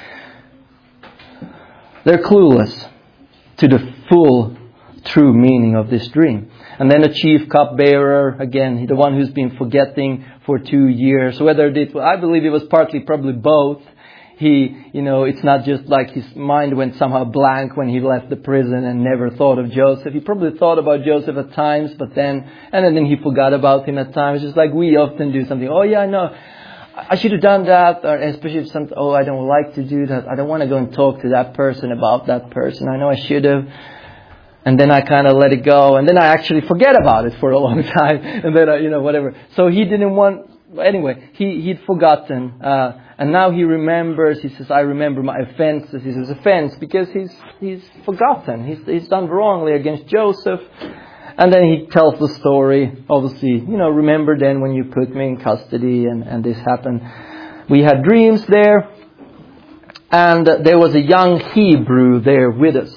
They're clueless to the full, true meaning of this dream. And then the chief cupbearer, again, the one who's been forgetting for two years. Whether it, I believe it was partly probably both. He, you know, it's not just like his mind went somehow blank when he left the prison and never thought of Joseph. He probably thought about Joseph at times, but then, and then he forgot about him at times. Just like we often do something. Oh yeah, I know. I should have done that, or especially if some, oh, I don't like to do that. I don't want to go and talk to that person about that person. I know I should have. And then I kind of let it go. And then I actually forget about it for a long time. And then, I, you know, whatever. So he didn't want, anyway, he, he'd forgotten. Uh, and now he remembers, he says, I remember my offenses. He says, offense, because he's, he's forgotten. He's, he's done wrongly against Joseph. And then he tells the story, obviously, you know, remember then when you put me in custody and, and this happened. We had dreams there. And uh, there was a young Hebrew there with us.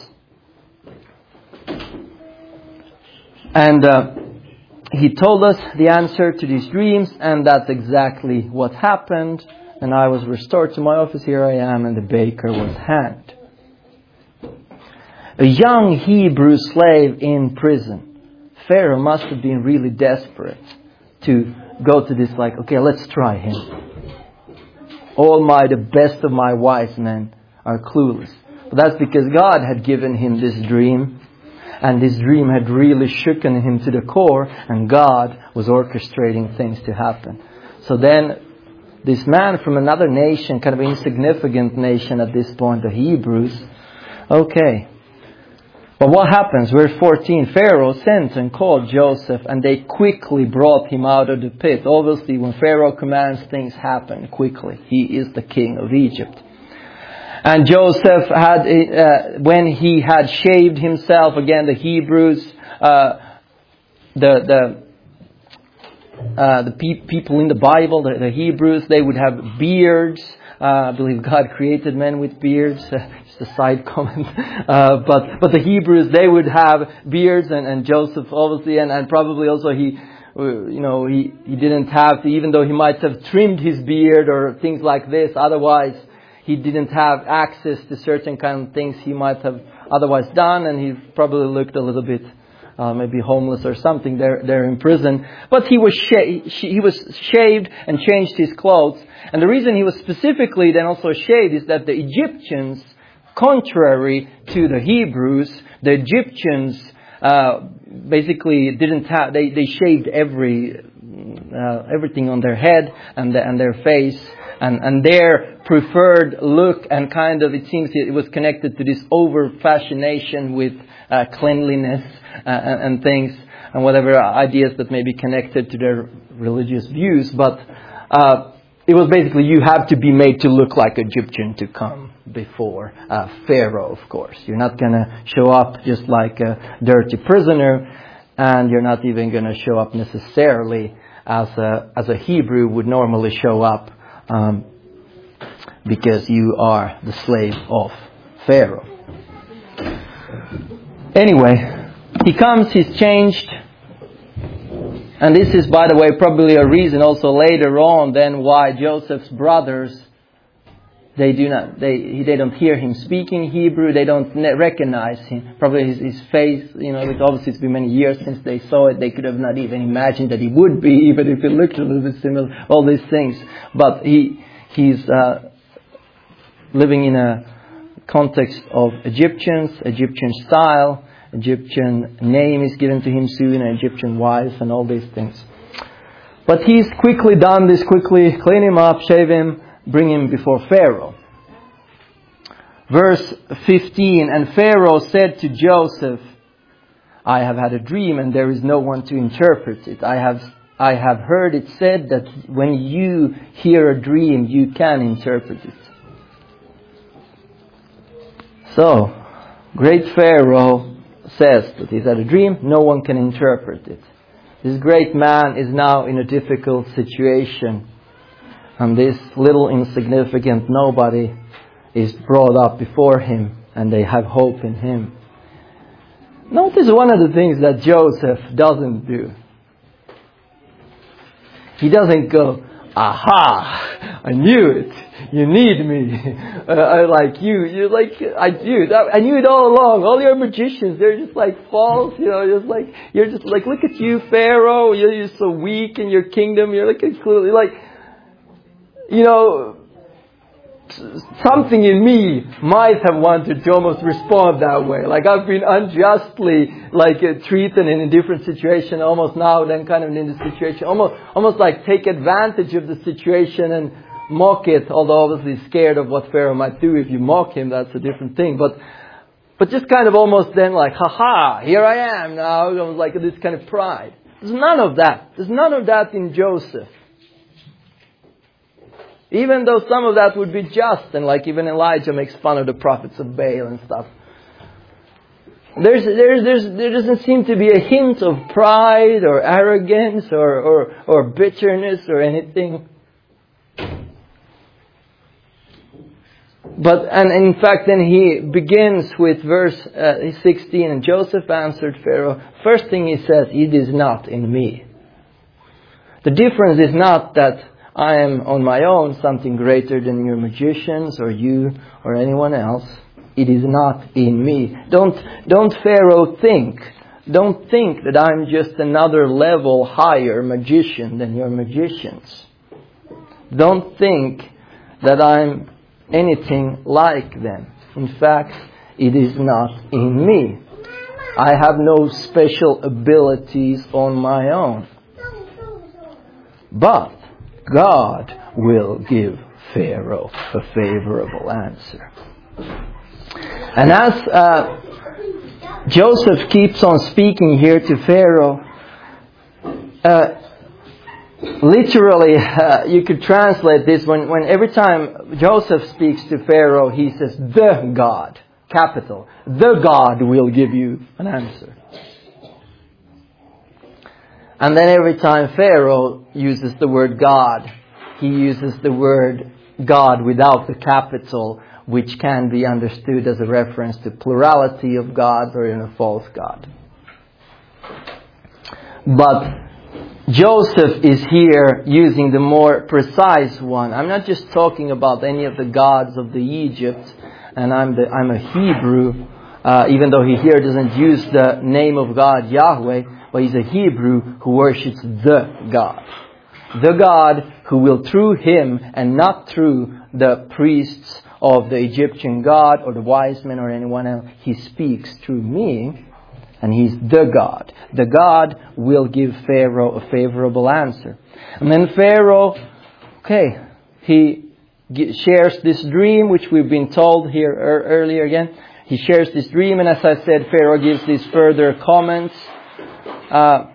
And uh, he told us the answer to these dreams, and that's exactly what happened. And I was restored to my office. Here I am, and the baker was hanged. A young Hebrew slave in prison. Pharaoh must have been really desperate to go to this, like, okay, let's try him. All my, the best of my wise men are clueless. But that's because God had given him this dream. And this dream had really shooken him to the core. And God was orchestrating things to happen. So then this man from another nation, kind of insignificant nation at this point, the Hebrews, okay. But what happens? Verse fourteen, Pharaoh sent and called Joseph, and they quickly brought him out of the pit. Obviously, when Pharaoh commands, things happen quickly. He is the king of Egypt. And Joseph had, uh, when he had shaved himself, again, the Hebrews, uh, the the uh, the pe- people in the Bible, the, the Hebrews, they would have beards. Uh, I believe God created men with beards. Uh, just a side comment. Uh, but but the Hebrews, they would have beards, and, and Joseph obviously, and, and probably also he, uh, you know, he, he didn't have to, even though he might have trimmed his beard or things like this. Otherwise, he didn't have access to certain kind of things he might have otherwise done, and he probably looked a little bit Uh, maybe homeless or something there, there in prison. But he was sha- he was shaved and changed his clothes. And the reason he was specifically then also shaved is that the Egyptians, contrary to the Hebrews, the Egyptians uh, basically didn't have, they, they shaved every uh, everything on their head and, the, and their face. And, and their preferred look and kind of, it seems it was connected to this over-fascination with uh, cleanliness uh, and, and things, and whatever ideas that may be connected to their religious views. But uh, it was basically, you have to be made to look like Egyptian to come before uh, Pharaoh, of course. You're not going to show up just like a dirty prisoner, and you're not even going to show up necessarily as a, as a Hebrew would normally show up. Um, because you are the slave of Pharaoh. Anyway, he comes, he's changed. And this is, by the way, probably a reason also later on then why Joseph's brothers, they do not, they they don't hear him speaking Hebrew, they don't recognize him. Probably his, his face, you know, it's obviously it's been many years since they saw it. They could have not even imagined that he would be, even if it looked a little bit similar, all these things. But he he's uh, living in a context of Egyptians, Egyptian style, Egyptian name is given to him soon, an Egyptian wife, and all these things. But he's quickly done this, quickly clean him up, shave him, bring him before Pharaoh. Verse fifteen, and Pharaoh said to Joseph, I have had a dream and there is no one to interpret it. I have I have heard it said that when you hear a dream, you can interpret it. So, great Pharaoh says that he's had a dream, no one can interpret it. This great man is now in a difficult situation. And this little insignificant nobody is brought up before him, and they have hope in him. Notice one of the things that Joseph doesn't do. He doesn't go, aha, I knew it. You need me. Uh, I like you. You're like, I do. I knew it all along. All your magicians, they're just like false. You know, just like, you're just like, look at you, Pharaoh. You're, you're so weak in your kingdom. You're like, clearly like, you know, something in me might have wanted to almost respond that way. Like I've been unjustly like uh, treated in a different situation almost now than kind of in the situation. Almost, almost like take advantage of the situation and mock it, although obviously scared of what Pharaoh might do if you mock him. That's a different thing. But but just kind of almost then like, haha, here I am now. It was like this kind of pride. There's none of that. There's none of that in Joseph. Even though some of that would be just, and like even Elijah makes fun of the prophets of Baal and stuff. There's, there's, there's, there doesn't seem to be a hint of pride or arrogance or, or, or bitterness or anything. But, and in fact then he begins with verse uh, sixteen, and Joseph answered Pharaoh. First thing he says, it is not in me. The difference is not that I am on my own something greater than your magicians or you or anyone else. It is not in me. Don't, don't Pharaoh think. Don't think that I'm just another level higher magician than your magicians. Don't think that I'm anything like them. In fact, it is not in me. I have no special abilities on my own. But God will give Pharaoh a favorable answer. And as uh, Joseph keeps on speaking here to Pharaoh, uh, literally uh, you could translate this when, when every time Joseph speaks to Pharaoh, he says, the God, capital, the God will give you an answer. And then every time Pharaoh uses the word God, he uses the word God without the capital, which can be understood as a reference to plurality of gods or even a false God. But Joseph is here using the more precise one. I'm not just talking about any of the gods of the Egypt, and I'm the I'm a Hebrew, uh, even though he here doesn't use the name of God Yahweh, but he's a Hebrew who worships the God. The God who will through him and not through the priests of the Egyptian God or the wise men or anyone else, he speaks through me, and he's the God. The God will give Pharaoh a favorable answer. And then Pharaoh, okay, he shares this dream, which we've been told here earlier again. He shares this dream, and as I said, Pharaoh gives these further comments. Uh,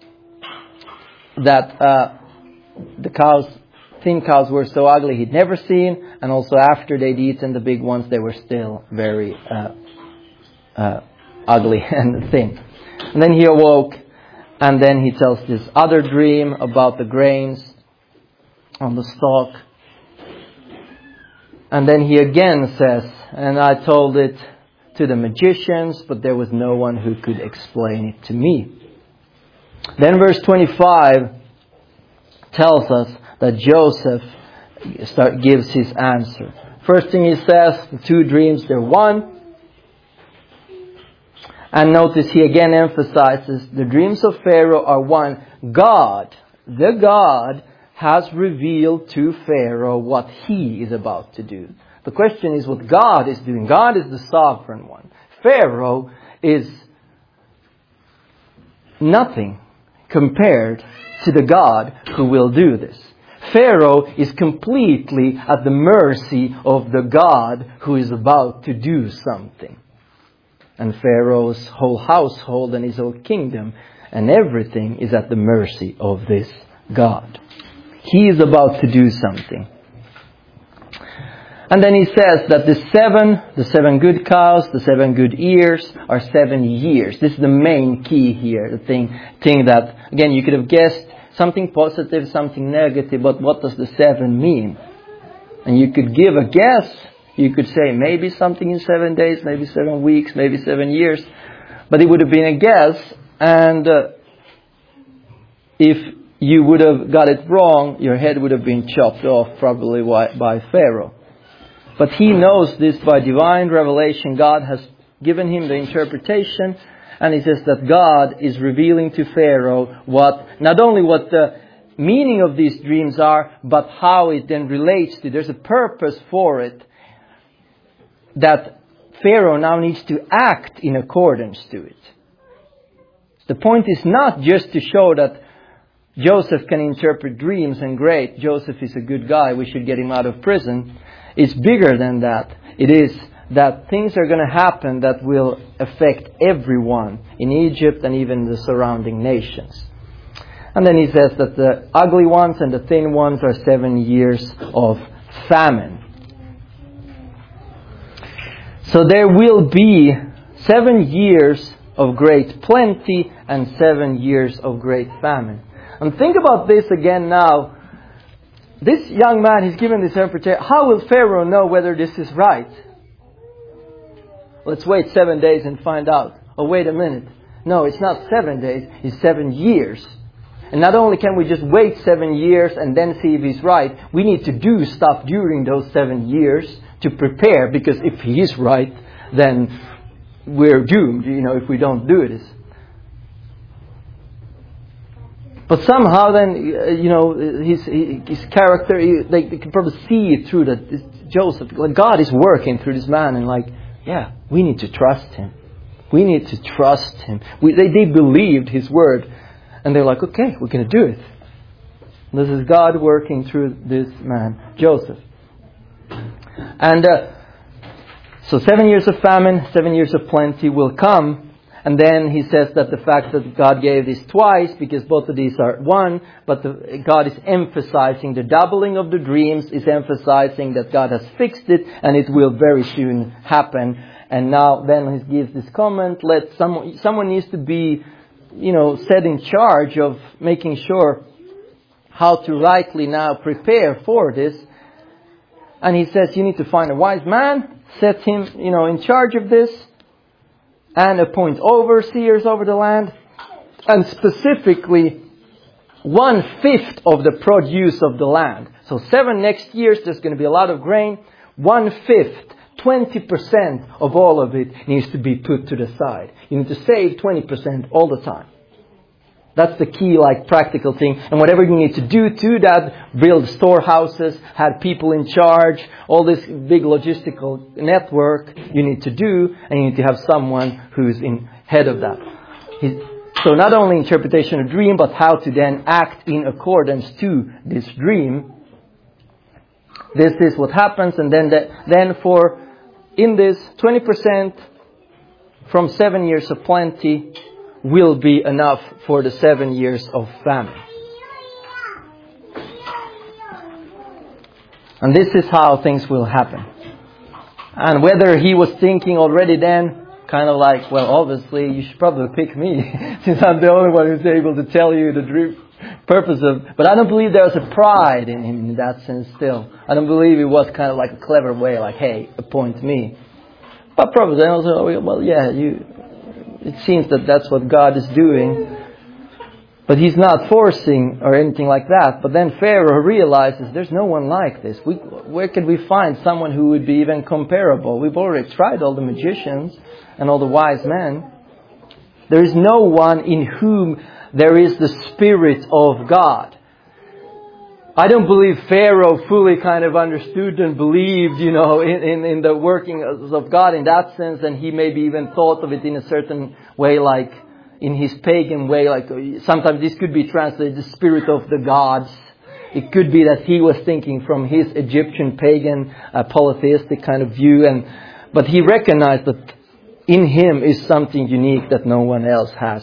that uh, the cows, thin cows were so ugly he'd never seen, and also after they'd eaten the big ones, they were still very uh, uh, ugly and thin. And then he awoke, and then he tells this other dream about the grains on the stalk. And then he again says, and I told it to the magicians, but there was no one who could explain it to me. Then verse twenty-five tells us that Joseph start, gives his answer. First thing he says, the two dreams, they're one. And notice he again emphasizes the dreams of Pharaoh are one. God, the God, has revealed to Pharaoh what he is about to do. The question is what God is doing. God is the sovereign one. Pharaoh is nothing compared to the God who will do this. Pharaoh is completely at the mercy of the God who is about to do something. And Pharaoh's whole household and his whole kingdom and everything is at the mercy of this God. He is about to do something. And then he says that the seven, the seven good cows, the seven good ears are seven years. This is the main key here. The thing, thing that, again, you could have guessed something positive, something negative, but what does the seven mean? And you could give a guess. You could say maybe something in seven days, maybe seven weeks, maybe seven years. But it would have been a guess. And uh, if you would have got it wrong, your head would have been chopped off probably by, by Pharaoh. But he knows this by divine revelation. God has given him the interpretation. And he says that God is revealing to Pharaoh what, not only what the meaning of these dreams are, but how it then relates to. There's a purpose for it that Pharaoh now needs to act in accordance to it. The point is not just to show that Joseph can interpret dreams and great, Joseph is a good guy, we should get him out of prison. It's bigger than that. It is that things are going to happen that will affect everyone in Egypt and even the surrounding nations. And then he says that the ugly ones and the thin ones are seven years of famine. So there will be seven years of great plenty and seven years of great famine. And think about this again now. This young man, he's given this interpretation. How will Pharaoh know whether this is right? Let's wait seven days and find out. Oh, wait a minute. No, it's not seven days. It's seven years. And not only can we just wait seven years and then see if he's right, we need to do stuff during those seven years to prepare. Because if he is right, then we're doomed, you know, if we don't do this. But somehow then, you know, his his character, they, they can probably see it through that Joseph, like God is working through this man, and like, yeah, we need to trust him. We need to trust him. We, they, they believed his word, and they're like, okay, we're going to do it. This is God working through this man, Joseph. And uh, so seven years of famine, seven years of plenty will come. And then he says that the fact that God gave this twice, because both of these are one, but the, God is emphasizing the doubling of the dreams, is emphasizing that God has fixed it and it will very soon happen. And now then he gives this comment, let someone, someone needs to be, you know, set in charge of making sure how to rightly now prepare for this. And he says you need to find a wise man, set him, you know, in charge of this, and appoint overseers over the land, and specifically one-fifth of the produce of the land. So seven next years, there's going to be a lot of grain. One-fifth, twenty percent of all of it needs to be put to the side. You need to save twenty percent all the time. That's the key, like, practical thing. And whatever you need to do to that, build storehouses, have people in charge, all this big logistical network you need to do, and you need to have someone who's in head of that. He's, so not only interpretation of dream, but how to then act in accordance to this dream. This is what happens, and then the, then for, in this, twenty percent from seven years of plenty will be enough for the seven years of famine. And this is how things will happen. And whether he was thinking already then, kind of like, well, obviously you should probably pick me, since I'm the only one who's able to tell you the dream purpose of. But I don't believe there was a pride in him in that sense still. I don't believe it was kind of like a clever way, like, hey, appoint me. But probably also, well, yeah, you. It seems that that's what God is doing. But he's not forcing or anything like that. But then Pharaoh realizes there's no one like this. We, where can we find someone who would be even comparable? We've already tried all the magicians and all the wise men. There is no one in whom there is the Spirit of God. I don't believe Pharaoh fully kind of understood and believed, you know, in, in, in the working of God in that sense. And he maybe even thought of it in a certain way like, in his pagan way, like sometimes this could be translated the spirit of the gods. It could be that he was thinking from his Egyptian pagan uh, polytheistic kind of view, and but he recognized that in him is something unique that no one else has,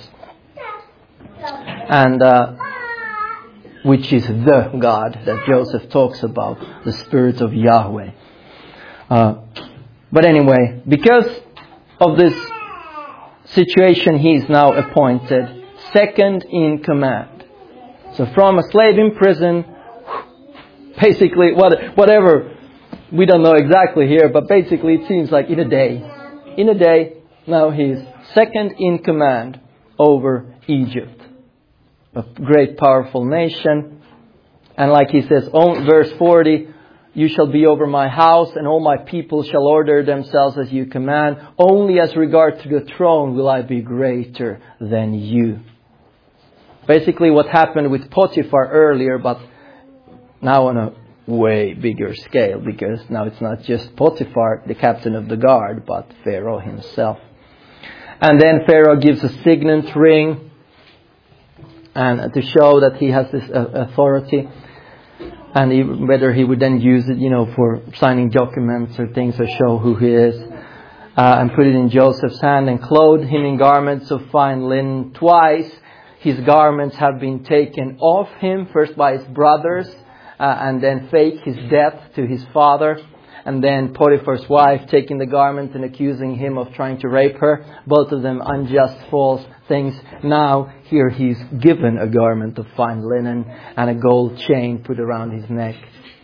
and uh, which is the God that Joseph talks about, the Spirit of Yahweh. Uh, but anyway, because of this situation, he is now appointed second in command. So from a slave in prison, basically what, whatever, we don't know exactly here, but basically it seems like in a day, in a day, now he's second in command over Egypt. A great powerful nation. And like he says, oh, verse forty, you shall be over my house, and all my people shall order themselves as you command. Only as regard to the throne will I be greater than you. Basically what happened with Potiphar earlier, but now on a way bigger scale, because now it's not just Potiphar, the captain of the guard, but Pharaoh himself. And then Pharaoh gives a signet ring, and to show that he has this uh, authority, and he, whether he would then use it, you know, for signing documents or things or show who he is, uh, and put it in Joseph's hand and clothed him in garments of fine linen. Twice his garments have been taken off him, first by his brothers, uh, and then fake his death to his father. And then Potiphar's wife taking the garment and accusing him of trying to rape her. Both of them unjust, false things. Now here he's given a garment of fine linen and a gold chain put around his neck.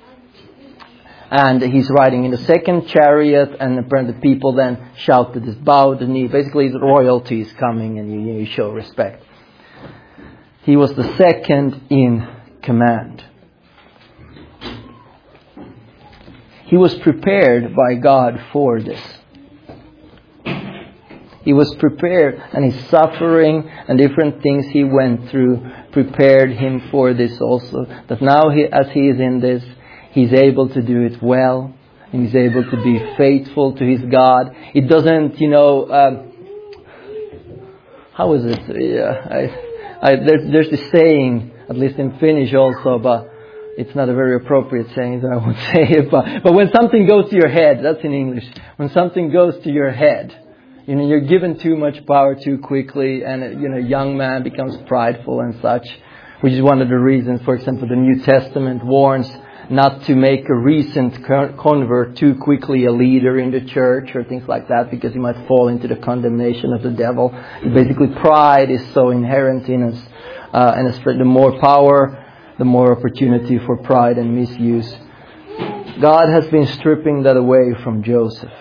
And he's riding in the second chariot, and the people then shouted this, bow the knee. Basically his royalty is coming and you, you show respect. He was the second in command. He was prepared by God for this. He was prepared, and his suffering and different things he went through prepared him for this also. That now he, as he is in this, he's able to do it well. And he's able to be faithful to his God. It doesn't, you know, um, how is it? Yeah, I, I, there's, there's this saying, at least in Finnish also, but it's not a very appropriate saying, so I won't say it. But, but when something goes to your head, that's in English. When something goes to your head, you know, you're given too much power too quickly, and you know, a young man becomes prideful and such, which is one of the reasons, for example, the New Testament warns not to make a recent convert too quickly a leader in the church or things like that, because he might fall into the condemnation of the devil. Basically, pride is so inherent in us, uh, and the more power, the more opportunity for pride and misuse. God has been stripping that away from Joseph.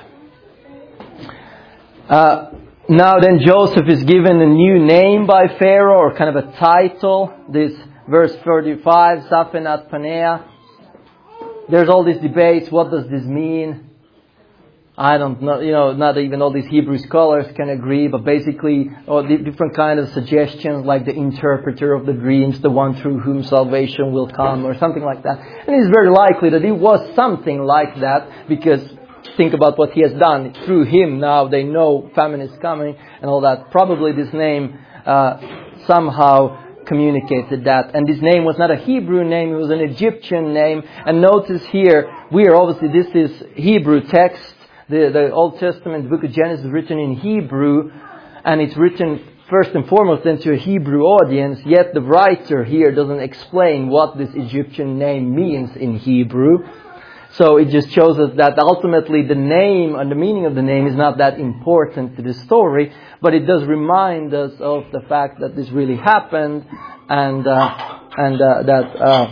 Uh, now then Joseph is given a new name by Pharaoh, or kind of a title. This verse thirty-five, Zaphenat Paneah. There's all these debates. What does this mean? I don't know, you know, not even all these Hebrew scholars can agree, but basically all the different kind of suggestions, like the interpreter of the dreams, the one through whom salvation will come, or something like that. And it's very likely that it was something like that, because think about what he has done. Through him now they know famine is coming and all that. Probably this name uh, somehow communicated that. And this name was not a Hebrew name, it was an Egyptian name. And notice here, we are obviously, this is Hebrew text. The, the Old Testament, the book of Genesis, is written in Hebrew, and it's written first and foremost then to a Hebrew audience, yet the writer here doesn't explain what this Egyptian name means in Hebrew. So it just shows us that ultimately the name and the meaning of the name is not that important to the story, but it does remind us of the fact that this really happened, and uh, and uh, that uh,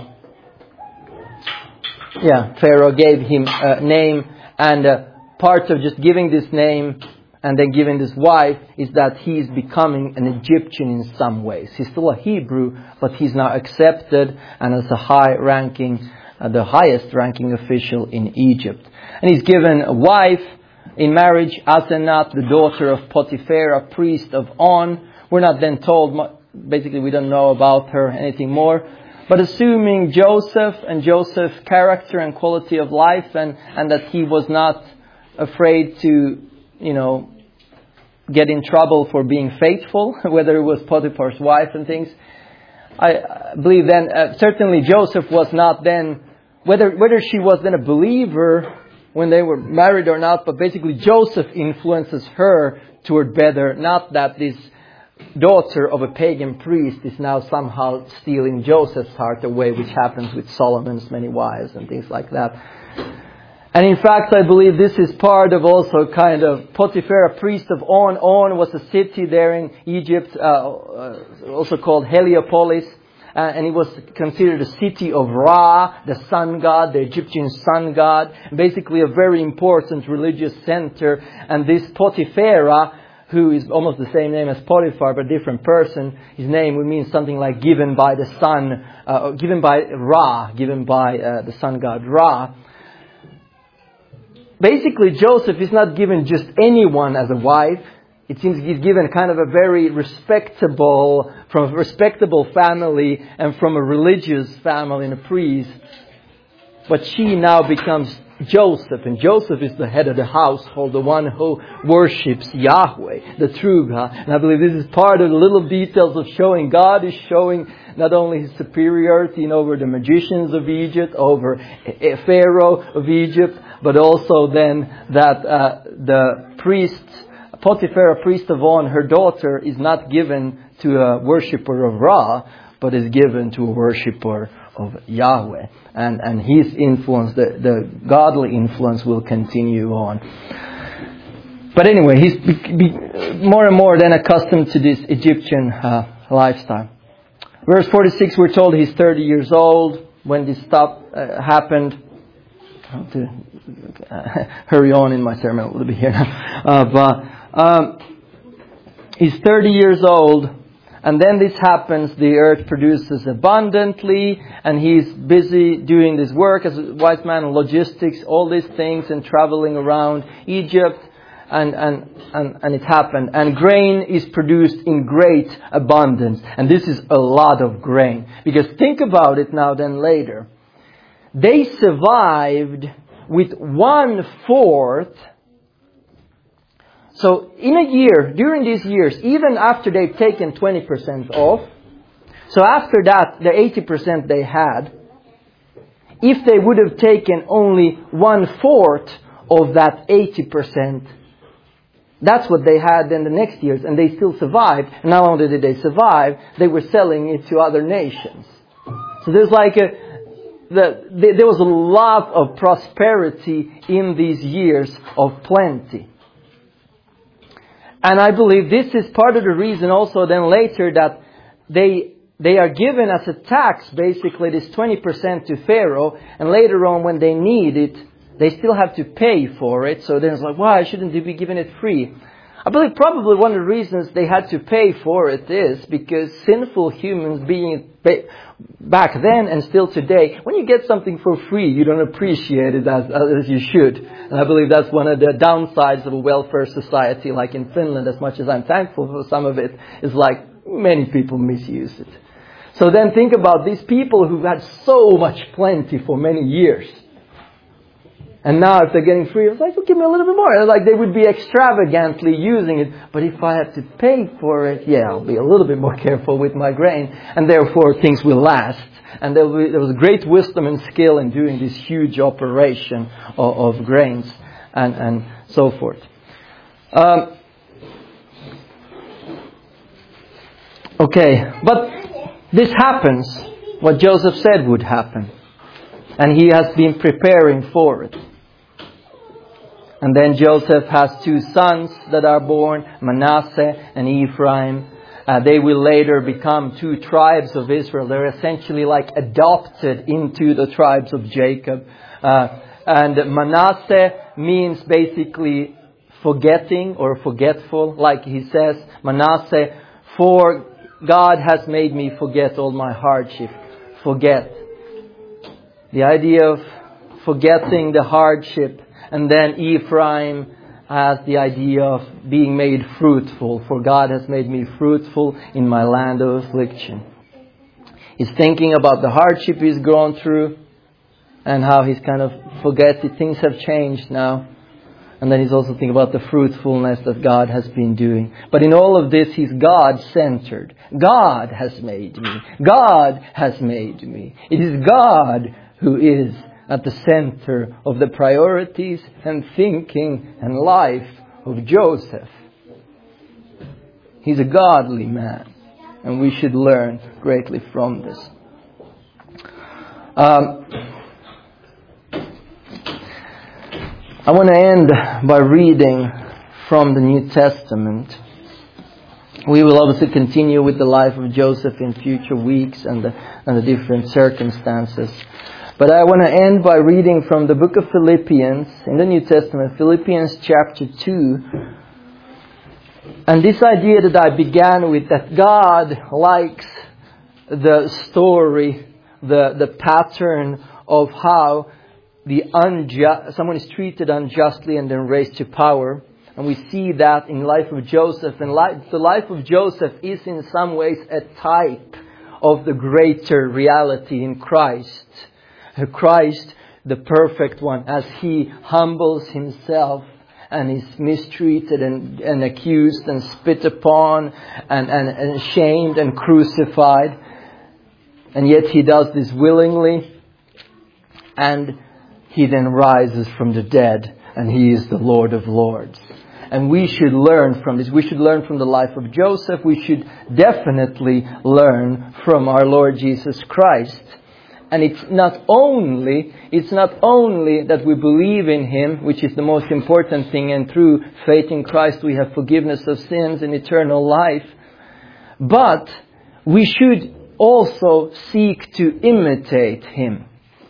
yeah, Pharaoh gave him a name, and uh, part of just giving this name and then giving this wife is that he's becoming an Egyptian in some ways. He's still a Hebrew, but he's now accepted and as a high-ranking, uh, the highest-ranking official in Egypt. And he's given a wife in marriage, Asenat, the daughter of Potiphar, a priest of On. We're not then told, basically we don't know about her anything more. But assuming Joseph and Joseph's character and quality of life, and, and that he was not afraid to, you know, get in trouble for being faithful, whether it was Potiphar's wife and things. I believe then, uh, certainly Joseph was not then, whether whether she was then a believer when they were married or not, but basically Joseph influences her toward better, not that this daughter of a pagan priest is now somehow stealing Joseph's heart away, which happens with Solomon's many wives and things like that. And in fact, I believe this is part of also kind of Potiphar, a priest of On. On was a city there in Egypt, uh, uh, also called Heliopolis. Uh, and it was considered a city of Ra, the sun god, the Egyptian sun god. Basically a very important religious center. And this Potiphar, who is almost the same name as Potiphar, but a different person, his name would mean something like given by the sun, uh, given by Ra, given by uh, the sun god Ra. Basically, Joseph is not given just anyone as a wife. It seems he's given kind of a very respectable, from a respectable family and from a religious family and a priest. But she now becomes Joseph, and Joseph is the head of the household, the one who worships Yahweh, the true God. And I believe this is part of the little details of showing God is showing not only His superiority over the magicians of Egypt, over Pharaoh of Egypt, but also then that uh, the priest, Potiphar, a priest of On, her daughter, is not given to a worshipper of Ra, but is given to a worshipper of Yahweh. And, and his influence, the, the godly influence, will continue on. But anyway, he's be, be more and more then accustomed to this Egyptian uh, lifestyle. Verse forty-six, we're told he's thirty years old when this stuff uh, happened. I have to uh, hurry on in my sermon a little bit here now. Uh, but um, he's thirty years old. And then this happens, the earth produces abundantly, and he's busy doing this work as a wise man in logistics, all these things, and traveling around Egypt, and, and, and, and it happened. And grain is produced in great abundance. And this is a lot of grain. Because think about it now then later. They survived with one-fourth. So in a year, during these years, even after they've taken twenty percent off, so after that, the eighty percent they had, if they would have taken only one-fourth of that eighty percent, that's what they had in the next years, and they still survived. And not only did they survive, they were selling it to other nations. So there's like a, the, the, there was a lot of prosperity in these years of plenty. And I believe this is part of the reason also then later that they they are given as a tax, basically this twenty percent to Pharaoh, and later on when they need it, they still have to pay for it. So then it's like, why shouldn't they be given it free? I believe probably one of the reasons they had to pay for it is because sinful humans being back then and still today, when you get something for free, you don't appreciate it as, as you should. And I believe that's one of the downsides of a welfare society like in Finland, as much as I'm thankful for some of it, is like many people misuse it. So then think about these people who've had so much plenty for many years. And now if they're getting free, it's like, well, give me a little bit more. Like they would be extravagantly using it. But if I have to pay for it, yeah, I'll be a little bit more careful with my grain. And therefore things will last. And there was, there was great wisdom and skill in doing this huge operation of, of grains and, and so forth. Um, okay, but this happens, what Joseph said would happen. And he has been preparing for it. And then Joseph has two sons that are born, Manasseh and Ephraim. Uh, they will later become two tribes of Israel. They're essentially like adopted into the tribes of Jacob. Uh, and Manasseh means basically forgetting or forgetful. Like he says, Manasseh, for God has made me forget all my hardship. Forget. The idea of forgetting the hardship. And then Ephraim has the idea of being made fruitful. For God has made me fruitful in my land of affliction. He's thinking about the hardship he's gone through and how he's kind of forgetting. Things have changed now. And then he's also thinking about the fruitfulness that God has been doing. But in all of this, he's God-centered. God has made me. God has made me. It is God who is at the center of the priorities and thinking and life of Joseph. He's a godly man, and we should learn greatly from this. Um, I want to end by reading from the New Testament. We will obviously continue with the life of Joseph in future weeks and the, and the different circumstances. But I want to end by reading from the book of Philippians in the New Testament, Philippians chapter two. And this idea that I began with, that God likes the story, the, the pattern of how the unjust, someone is treated unjustly and then raised to power. And we see that in the life of Joseph. And life, the life of Joseph is in some ways a type of the greater reality in Christ. Christ, the perfect one, as he humbles himself and is mistreated and, and accused and spit upon and, and, and shamed and crucified. And yet he does this willingly. And he then rises from the dead, and he is the Lord of Lords. And we should learn from this. We should learn from the life of Joseph. We should definitely learn from our Lord Jesus Christ. And it's not only, it's not only that we believe in Him, which is the most important thing, and through faith in Christ we have forgiveness of sins and eternal life. But we should also seek to imitate Him.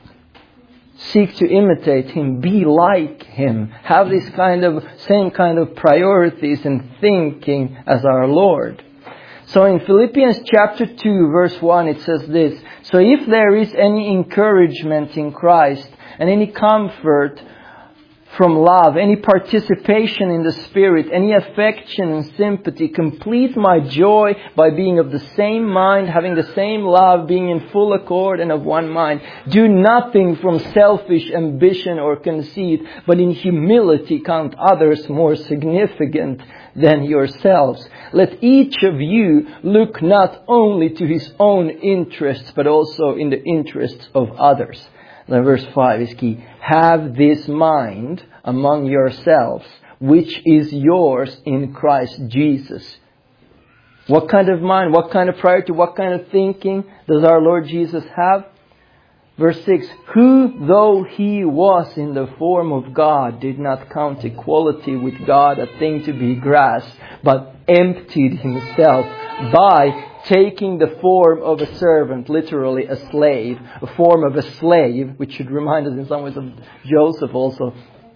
Seek to imitate Him, be like Him, have this kind of, same kind of priorities and thinking as our Lord. So in Philippians chapter two verse one it says this, so if there is any encouragement in Christ and any comfort from love, any participation in the Spirit, any affection and sympathy, complete my joy by being of the same mind, having the same love, being in full accord and of one mind. Do nothing from selfish ambition or conceit, but in humility count others more significant than yourselves. Let each of you look not only to his own interests, but also in the interests of others. Then verse five is key. Have this mind among yourselves, which is yours in Christ Jesus. What kind of mind, what kind of priority, what kind of thinking does our Lord Jesus have? Verse six, who though he was in the form of God did not count equality with God a thing to be grasped, but emptied himself by taking the form of a servant, literally a slave, a form of a slave, which should remind us in some ways of Joseph also.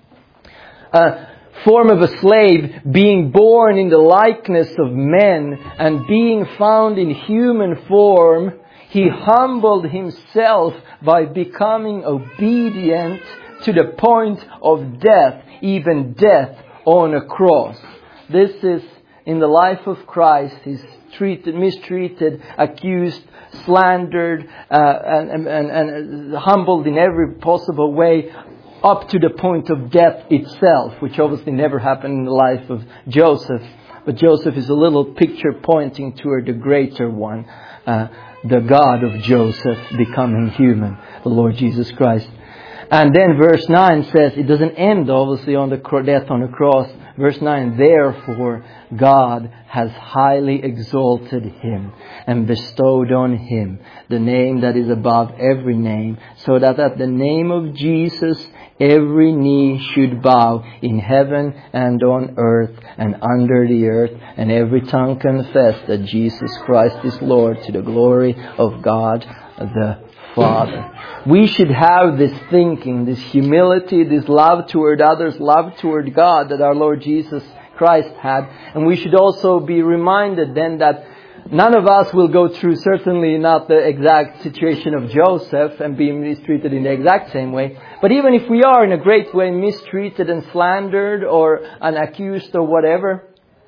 A form of a slave, being born in the likeness of men and being found in human form, he humbled himself by becoming obedient to the point of death, even death on a cross. This is in the life of Christ. He's treated, mistreated, accused, slandered, uh, and, and, and humbled in every possible way, up to the point of death itself, which obviously never happened in the life of Joseph. But Joseph is a little picture pointing toward the greater one, uh, the God of Joseph becoming human, the Lord Jesus Christ. And then verse nine says, it doesn't end obviously on the death on the cross. Verse nine, therefore God has highly exalted Him and bestowed on Him the name that is above every name, so that at the name of Jesus every knee should bow in heaven and on earth and under the earth, and every tongue confess that Jesus Christ is Lord, to the glory of God the Father. We should have this thinking, this humility, this love toward others, love toward God that our Lord Jesus Christ had. And we should also be reminded then that none of us will go through, certainly not the exact situation of Joseph and be mistreated in the exact same way. But even if we are in a great way mistreated and slandered or and accused or whatever,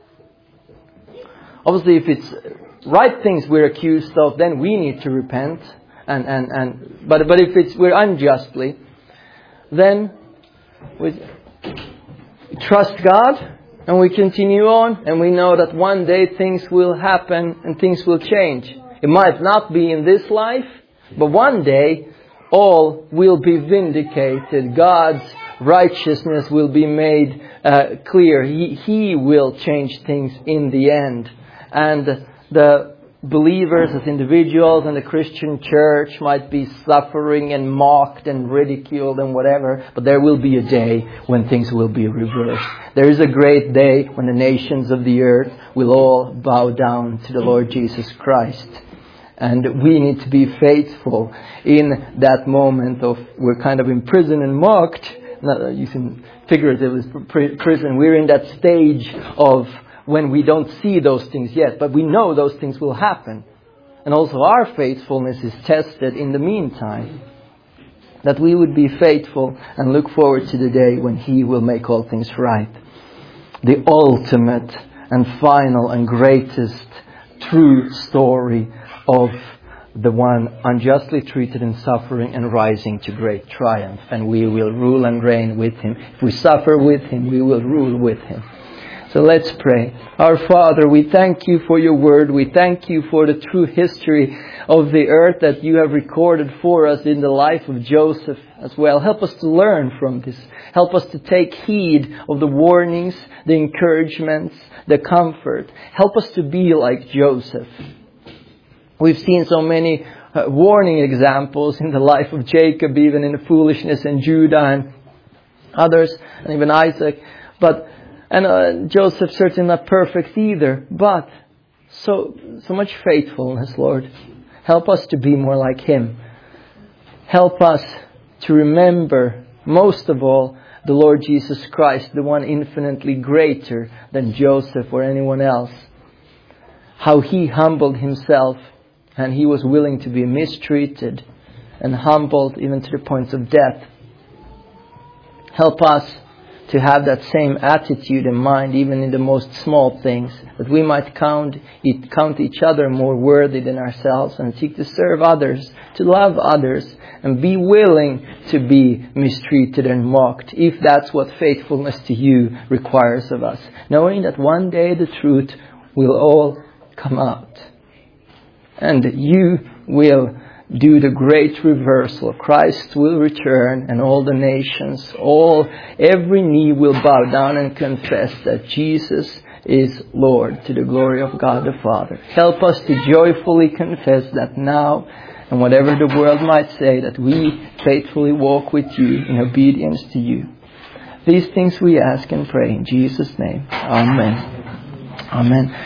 obviously if it's right things we're accused of, then we need to repent. And, and, and, but, but if it's, we're unjustly, then with, trust God and we continue on, and we know that one day things will happen and things will change. It might not be in this life, but one day all will be vindicated. God's righteousness will be made uh, clear. He, he will change things in the end. And the believers as individuals and the Christian church might be suffering and mocked and ridiculed and whatever, but there will be a day when things will be reversed. There is a great day when the nations of the earth will all bow down to the Lord Jesus Christ. And we need to be faithful in that moment of we're kind of in prison and mocked, not using figurative as prison. We're in that stage of when we don't see those things yet, but we know those things will happen. And also our faithfulness is tested in the meantime. That we would be faithful and look forward to the day when He will make all things right. The ultimate and final and greatest true story of the one unjustly treated and suffering and rising to great triumph. And we will rule and reign with Him. If we suffer with Him, we will rule with Him. So let's pray. Our Father, we thank You for Your word. We thank You for the true history of the earth that You have recorded for us in the life of Joseph as well. Help us to learn from this. Help us to take heed of the warnings, the encouragements, the comfort. Help us to be like Joseph. We've seen so many uh, warning examples in the life of Jacob, even in the foolishness in Judah and others, and even Isaac. But And uh, Joseph certainly not perfect either, but so so much faithfulness, Lord. Help us to be more like him. Help us to remember, most of all, the Lord Jesus Christ, the one infinitely greater than Joseph or anyone else. How He humbled Himself, and He was willing to be mistreated and humbled even to the point of death. Help us to have that same attitude in mind, even in the most small things, that we might count it, count each other more worthy than ourselves, and seek to serve others, to love others, and be willing to be mistreated and mocked, if that's what faithfulness to You requires of us, knowing that one day the truth will all come out, and You will do the great reversal. Christ will return, and all the nations, all, every knee will bow down and confess that Jesus is Lord, to the glory of God the Father. Help us to joyfully confess that now, and whatever the world might say, that we faithfully walk with You in obedience to You. These things we ask and pray in Jesus' name. Amen. Amen.